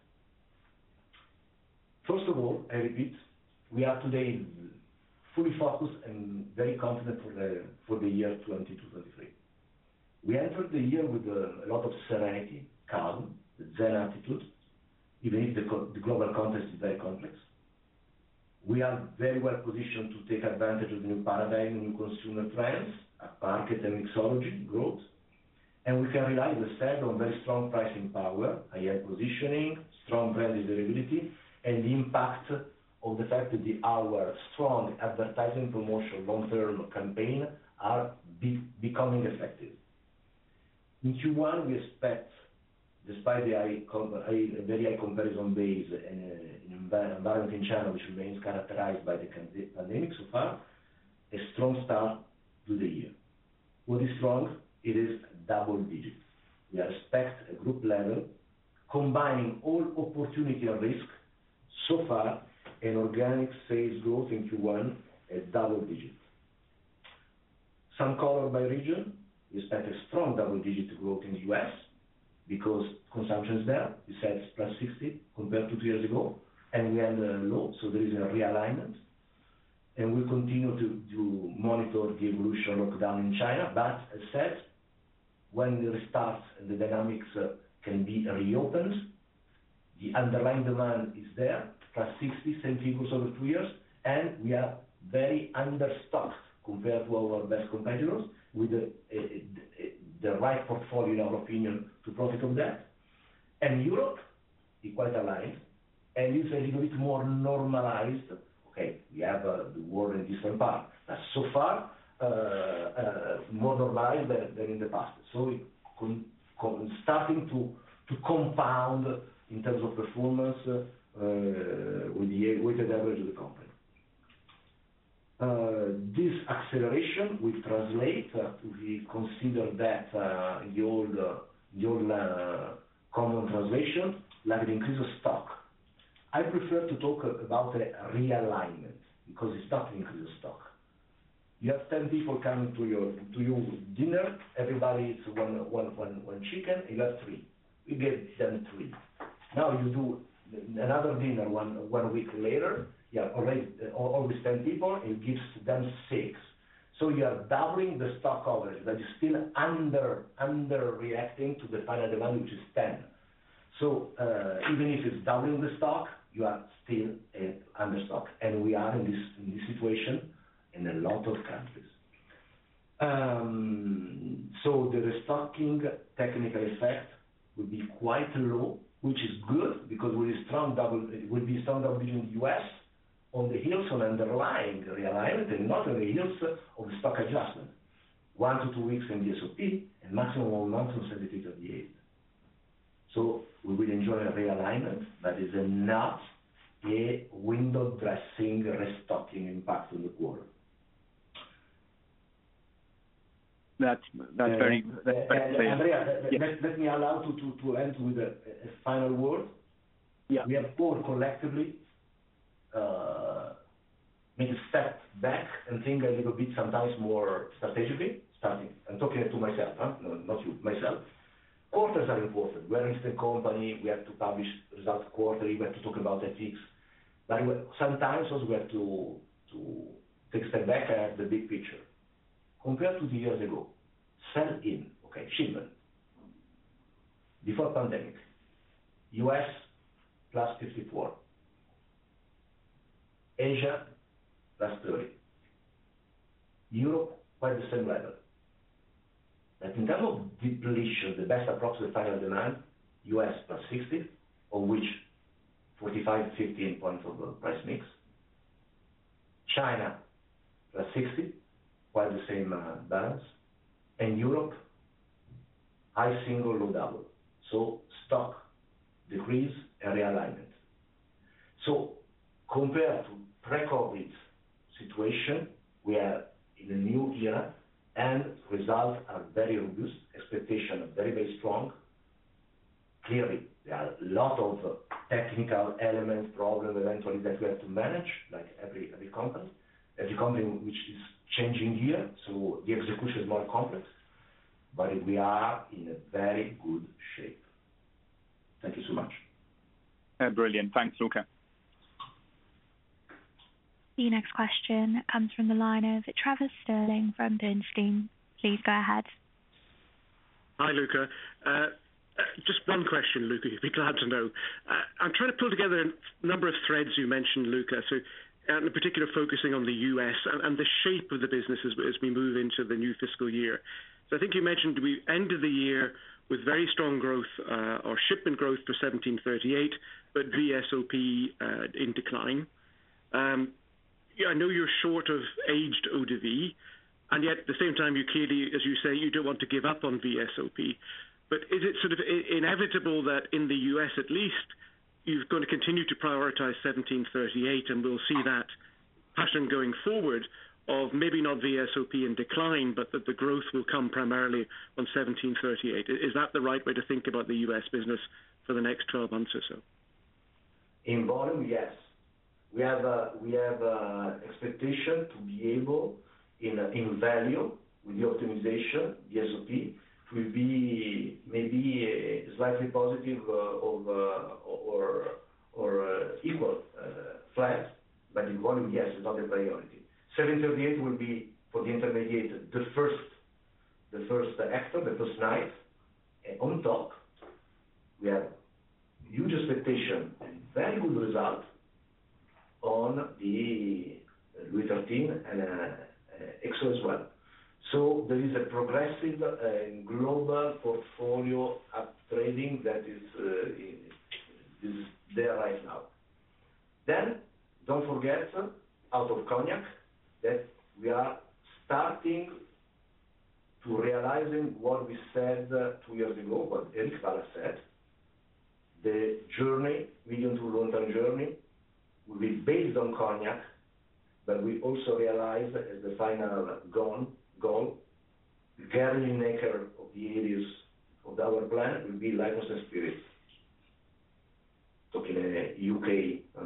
First of all, I repeat, we are today fully focused and very confident for the year 22-23. We entered the year with a lot of serenity, calm, the Zen attitude, even if the global context is very complex. We are very well positioned to take advantage of the new paradigm, new consumer trends, market and mixology growth, and we can rely, as I said, on very strong pricing power, high positioning, strong brand desirability, and the impact of the fact that our strong advertising promotion long-term campaign are becoming effective. In Q1, we expect, despite the very high comparison base and an environment in China which remains characterized by the pandemic so far, a strong start to the year. What is strong? It is double digit. We expect a group level, combining all opportunity and risk, so far an organic sales growth in Q1 at double digit. Some color by region, we expect a strong double-digit growth in the US because consumption is there. We said it's plus 60 compared to 2 years ago, and we had a low, so there is a realignment. And we continue to monitor the evolution of lockdown in China, but as said, when it restarts and the dynamics can be reopened, the underlying demand is there, plus 60, same figures over 2 years, and we are very understocked compared to our best competitors, with the right portfolio, in our opinion, to profit from that. And Europe is quite aligned, and is a little bit more normalized. Okay, we have the war in different parts, but so far more normalized than in the past. So starting to compound in terms of performance with the weighted average of the company. This acceleration will translate, we consider that in the old common translation, like the increase of stock. I prefer to talk about a realignment, because it's not an increase of stock. You have 10 people coming to your dinner, everybody eats one chicken, you have 3. You give them 3. Now you do another dinner one week later, you have always 10 people, and it gives them 6. So you are doubling the stock coverage, but you're still under reacting to the final demand, which is 10. So even if it's doubling the stock, you are still under stock, and we are in this situation in a lot of countries. So the restocking technical effect will be quite low, which is good because it will be strong double digit in the US on the heels of underlying realignment and not on the heels of the stock adjustment. 1 to 2 weeks in the SOP and maximum 1 month on 7338. So we will enjoy a realignment, but it's not a window dressing restocking impact on the quarter. That's very clear. Andrea, let me allow to end with a final word. Yeah. We have all collectively make a step back and think a little bit sometimes more strategically. I'm talking to myself, no, not you, myself. Quarters are important. We're an instant company. We have to publish results quarterly. We have to talk about ethics. But sometimes also we have to take a step back and have the big picture. Compared to 2 years ago, sell-in, shipment, before pandemic, US plus 54, Asia plus 30, Europe quite the same level. But in terms of depletion, the best approach to the final demand, US plus 60, of which 45, 15 points of price mix, China plus 60, quite the same balance, and Europe, high single, low double. So stock, decrease, and realignment. So compared to pre-COVID situation, we are in a new era, and results are very robust, expectations are very, very strong. Clearly, there are a lot of technical elements, problems, eventually that we have to manage, like every company which is changing here, so the execution is more complex, but we are in a very good shape. Thank you so much. Brilliant. Thanks, Luca. The next question comes from the line of Travis Sterling from Bernstein. Please go ahead. Hi, Luca. Just one question, Luca, you'd be glad to know. I'm trying to pull together a number of threads you mentioned, Luca, so in particular focusing on the US and the shape of the business as we move into the new fiscal year. So I think you mentioned we ended the year with very strong growth or shipment growth for 1738, but VSOP in decline. I know you're short of aged eau-de-vie, and yet at the same time you clearly, as you say, you don't want to give up on VSOP. But is it sort of inevitable that in the US at least, you're going to continue to prioritize 1738 and we'll see that pattern going forward of maybe not VSOP in decline, but that the growth will come primarily on 1738? Is that the right way to think about the US business for the next 12 months or so? In volume, yes. We have expectation to be able in value with the optimization, the SOP, will be maybe slightly positive or equal flat, but in volume, yes, it's not a priority. 738 will be for the intermediate the first actor, the first knife. And on top, we have huge expectation and very good result on the Louis XIII and XO as well. So there is a progressive global portfolio upgrading that is there right now. Then don't forget, out of cognac, that we are starting to realizing what we said 2 years ago, what Eric Vallat said. The journey, medium to long-term journey, will be based on cognac, but we also realize as the final goal, the guardian maker of the areas of our plan will be Liqueurs and Spirits. Talking UK,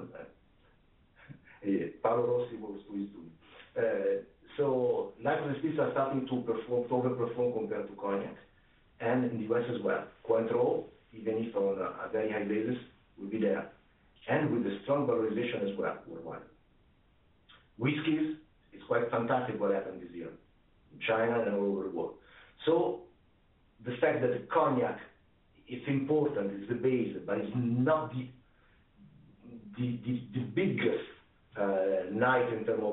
Paolo Rossi was pleased to. So Liqueurs and Spirits are starting to overperform compared to cognac, and in the US as well. Cointreau, even if on a very high basis, will be there. and with a strong valorization as well worldwide. Whiskeys, it's quite fantastic what happened this year in China and all over the world. So the fact that the cognac is important, is the base, but it's not the biggest night in terms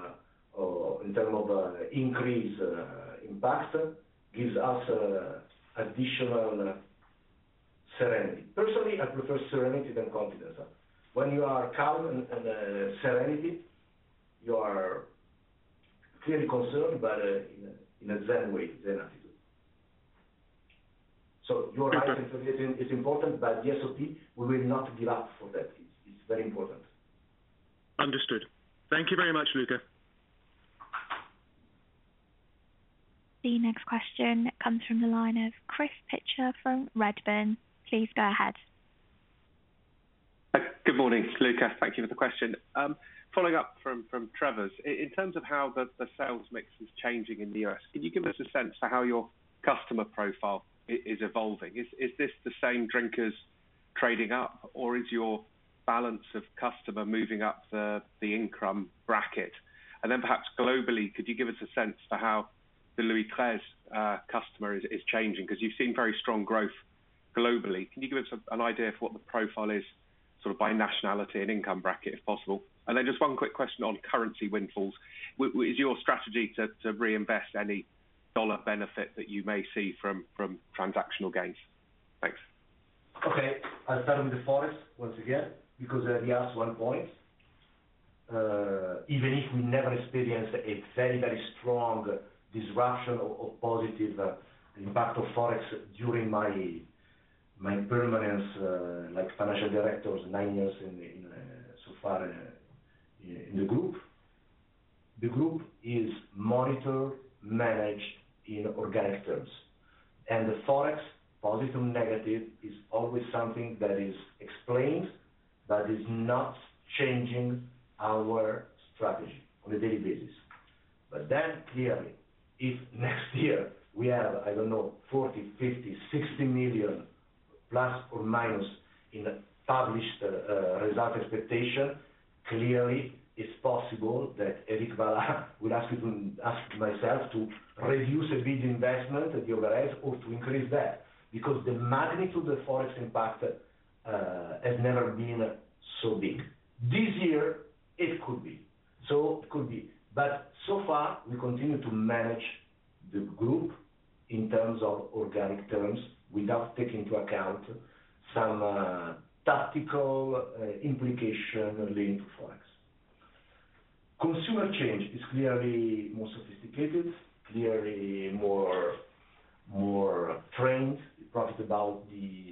of increase impact, gives us additional serenity. Personally, I prefer serenity than confidence. When you are calm and serenity, you are clearly concerned, but in a Zen way, Zen attitude. So you're right, it's important, but the SOP, we will not give up for that. It's very important. Understood. Thank you very much, Luca. The next question comes from the line of Chris Pitcher from Redburn. Please go ahead. Good morning, Luca. Thank you for the question. Following up from Trevor's, in terms of how the sales mix is changing in the US, can you give us a sense for how your customer profile is evolving? Is this the same drinkers trading up, or is your balance of customer moving up the income bracket? And then perhaps globally, could you give us a sense for how the Louis XIII's customer is changing? Because you've seen very strong growth globally. Can you give us an idea of what the profile is sort of by nationality and income bracket, if possible? And then just one quick question on currency windfalls. Is your strategy to reinvest any dollar benefit that you may see from transactional gains? Thanks. Okay, I'll start with the Forex once again, because he asked one point. Even if we never experienced a very, very strong disruption or positive impact of Forex during my permanence like financial director, 9 years so far in the group. The group is monitored, managed in organic terms. And the Forex, positive and negative, is always something that is explained, but is not changing our strategy on a daily basis. But then, clearly, if next year we have, I don't know, 40, 50, 60 million plus or minus in published result expectation, clearly it's possible that Eric Vallat will ask myself to reduce a bit the investment at the overhead or to increase that, because the magnitude of the Forex impact has never been so big. This year, it could be. So it could be. But so far, we continue to manage the group in terms of organic terms without taking into account some tactical implication linked to Forex. Consumer change is clearly more sophisticated, clearly more trained, profit about the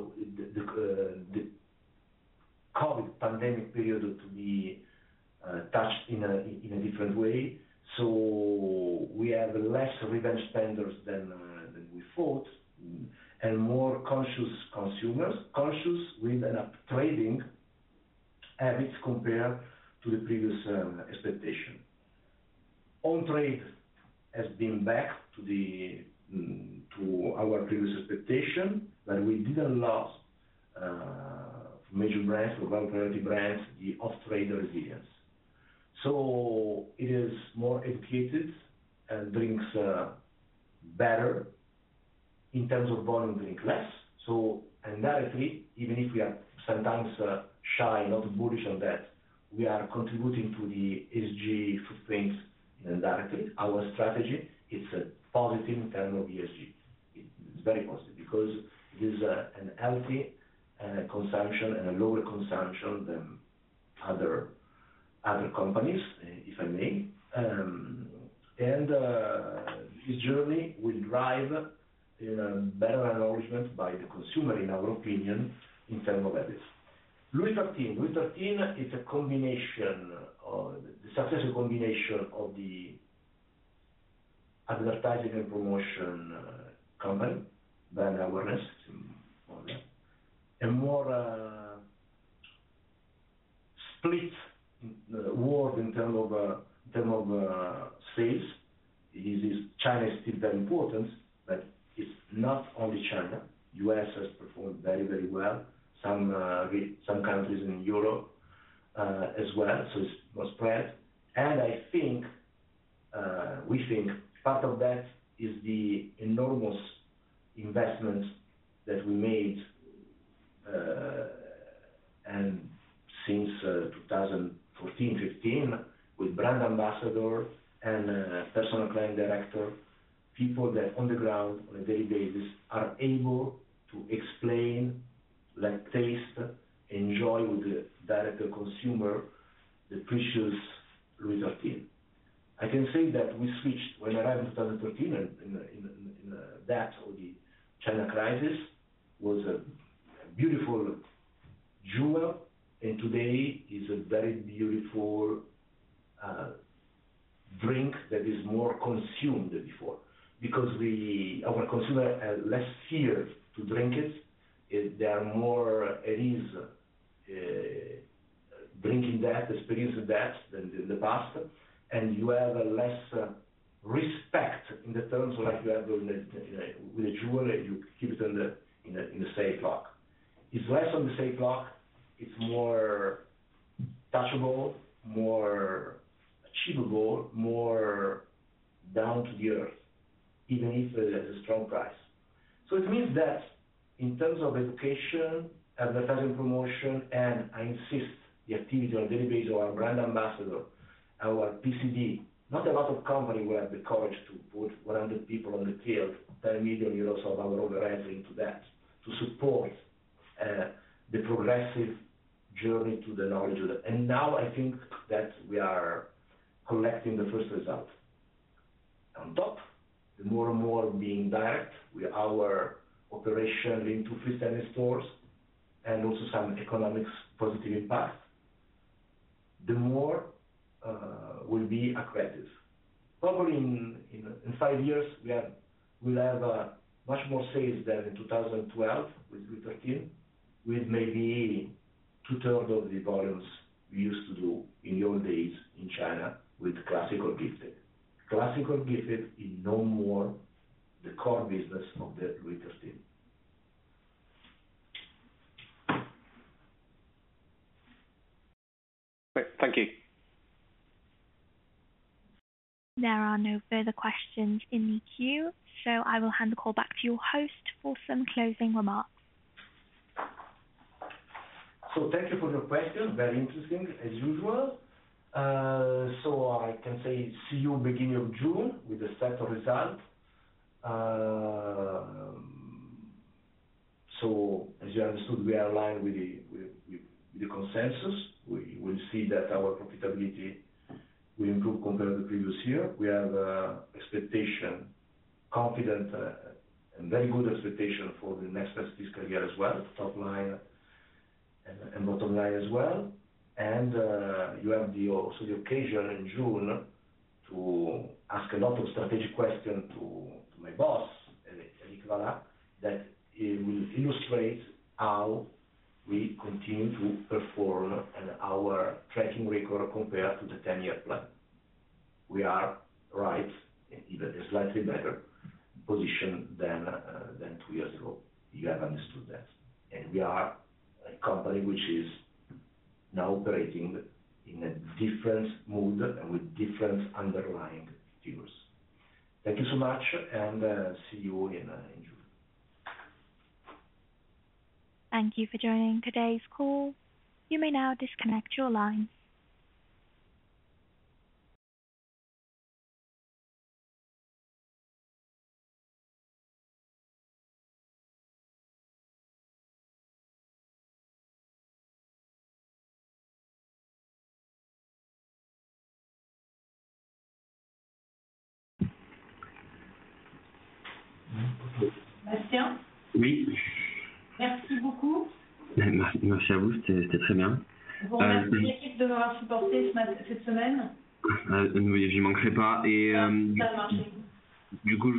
COVID pandemic period to be touched in a different way. So we have less revenge spenders than we thought, and more conscious consumers, conscious with an up-trading habits compared to the previous expectation. On-trade has been back to our previous expectation, but we didn't lose major brands or well-priority brands the off-trade resilience. So it is more educated and drinks better. In terms of volume, drink less. So indirectly, even if we are sometimes shy, not bullish on that, we are contributing to the ESG footprint indirectly. Our strategy is positive in terms of ESG. It's very positive because it is an healthy consumption and a lower consumption than other companies, if I may. And this journey will drive better acknowledgement by the consumer, in our opinion, in terms of habits. Louis XIII is a combination of the successful combination of the advertising and promotion company, brand awareness, a more split world in terms of sales. China is still very important, but it's not only China. US has performed very, very well. some countries in Europe as well, so it's more spread. And I think, we think part of that is the enormous investments that we made and since 2014-15 with brand ambassador and personal client director, people that on the ground on a daily basis are able to explain, let taste, enjoy with the direct consumer the precious Louis XIII. I can say that we switched when I arrived in 2013 in that of the China crisis was a beautiful jewel, and today is a very beautiful drink that is more consumed than before, because our consumer has less fear to drink it. They are more at ease drinking that, experiencing that than in the past, and you have a less respect in the terms like you have with a jewel, and you keep it in the safe lock. It's less on the safe lock. It's more touchable, more achievable, more down to the earth, even if it has a strong price. So it means that in terms of education, advertising, promotion, and I insist the activity on a daily basis of our brand ambassador, our PCD, not a lot of companies will have the courage to put 100 people on the field, 10 million euros of our overhead into that, to support the progressive journey to the knowledge of that. And now I think that we are collecting the first result. On top, the more and more being direct with our operation into freestanding stores and also some economics positive impact, the more will be accretive. Probably in 5 years we'll have much more sales than in 2012 with Louis XIII, with maybe 2/3 of the volumes we used to do in the old days in China with classical gifted. Classical gifted is no more the core business of the Louis XIII. Great, thank you. There are no further questions in the queue, so I will hand the call back to your host for some closing remarks. So thank you for your question, very interesting as usual. So I can say see you beginning of June with the set of results. So as you understood, we are aligned with the consensus. We will see that our profitability will improve compared to the previous year. We have expectation, confident and very good expectation for the next fiscal year as well, top line and bottom line as well. And you have also the occasion in June to ask a lot of strategic questions to my boss, Eric Vallat, that will illustrate how we continue to perform and our tracking record compared to the 10-year plan. We are right, even slightly better position than 2 years ago. You have understood that. And we are a company which is now operating in a different mood and with different underlying figures. Thank you so much, and see you in June. Thank you for joining today's call. You may now disconnect your line. Bastien? Oui. Merci beaucoup. Merci à vous, c'était très bien. Vous remerciez l'équipe de m'avoir supporté cette semaine. Oui, j'y manquerai pas. Et ça a marché. du coup,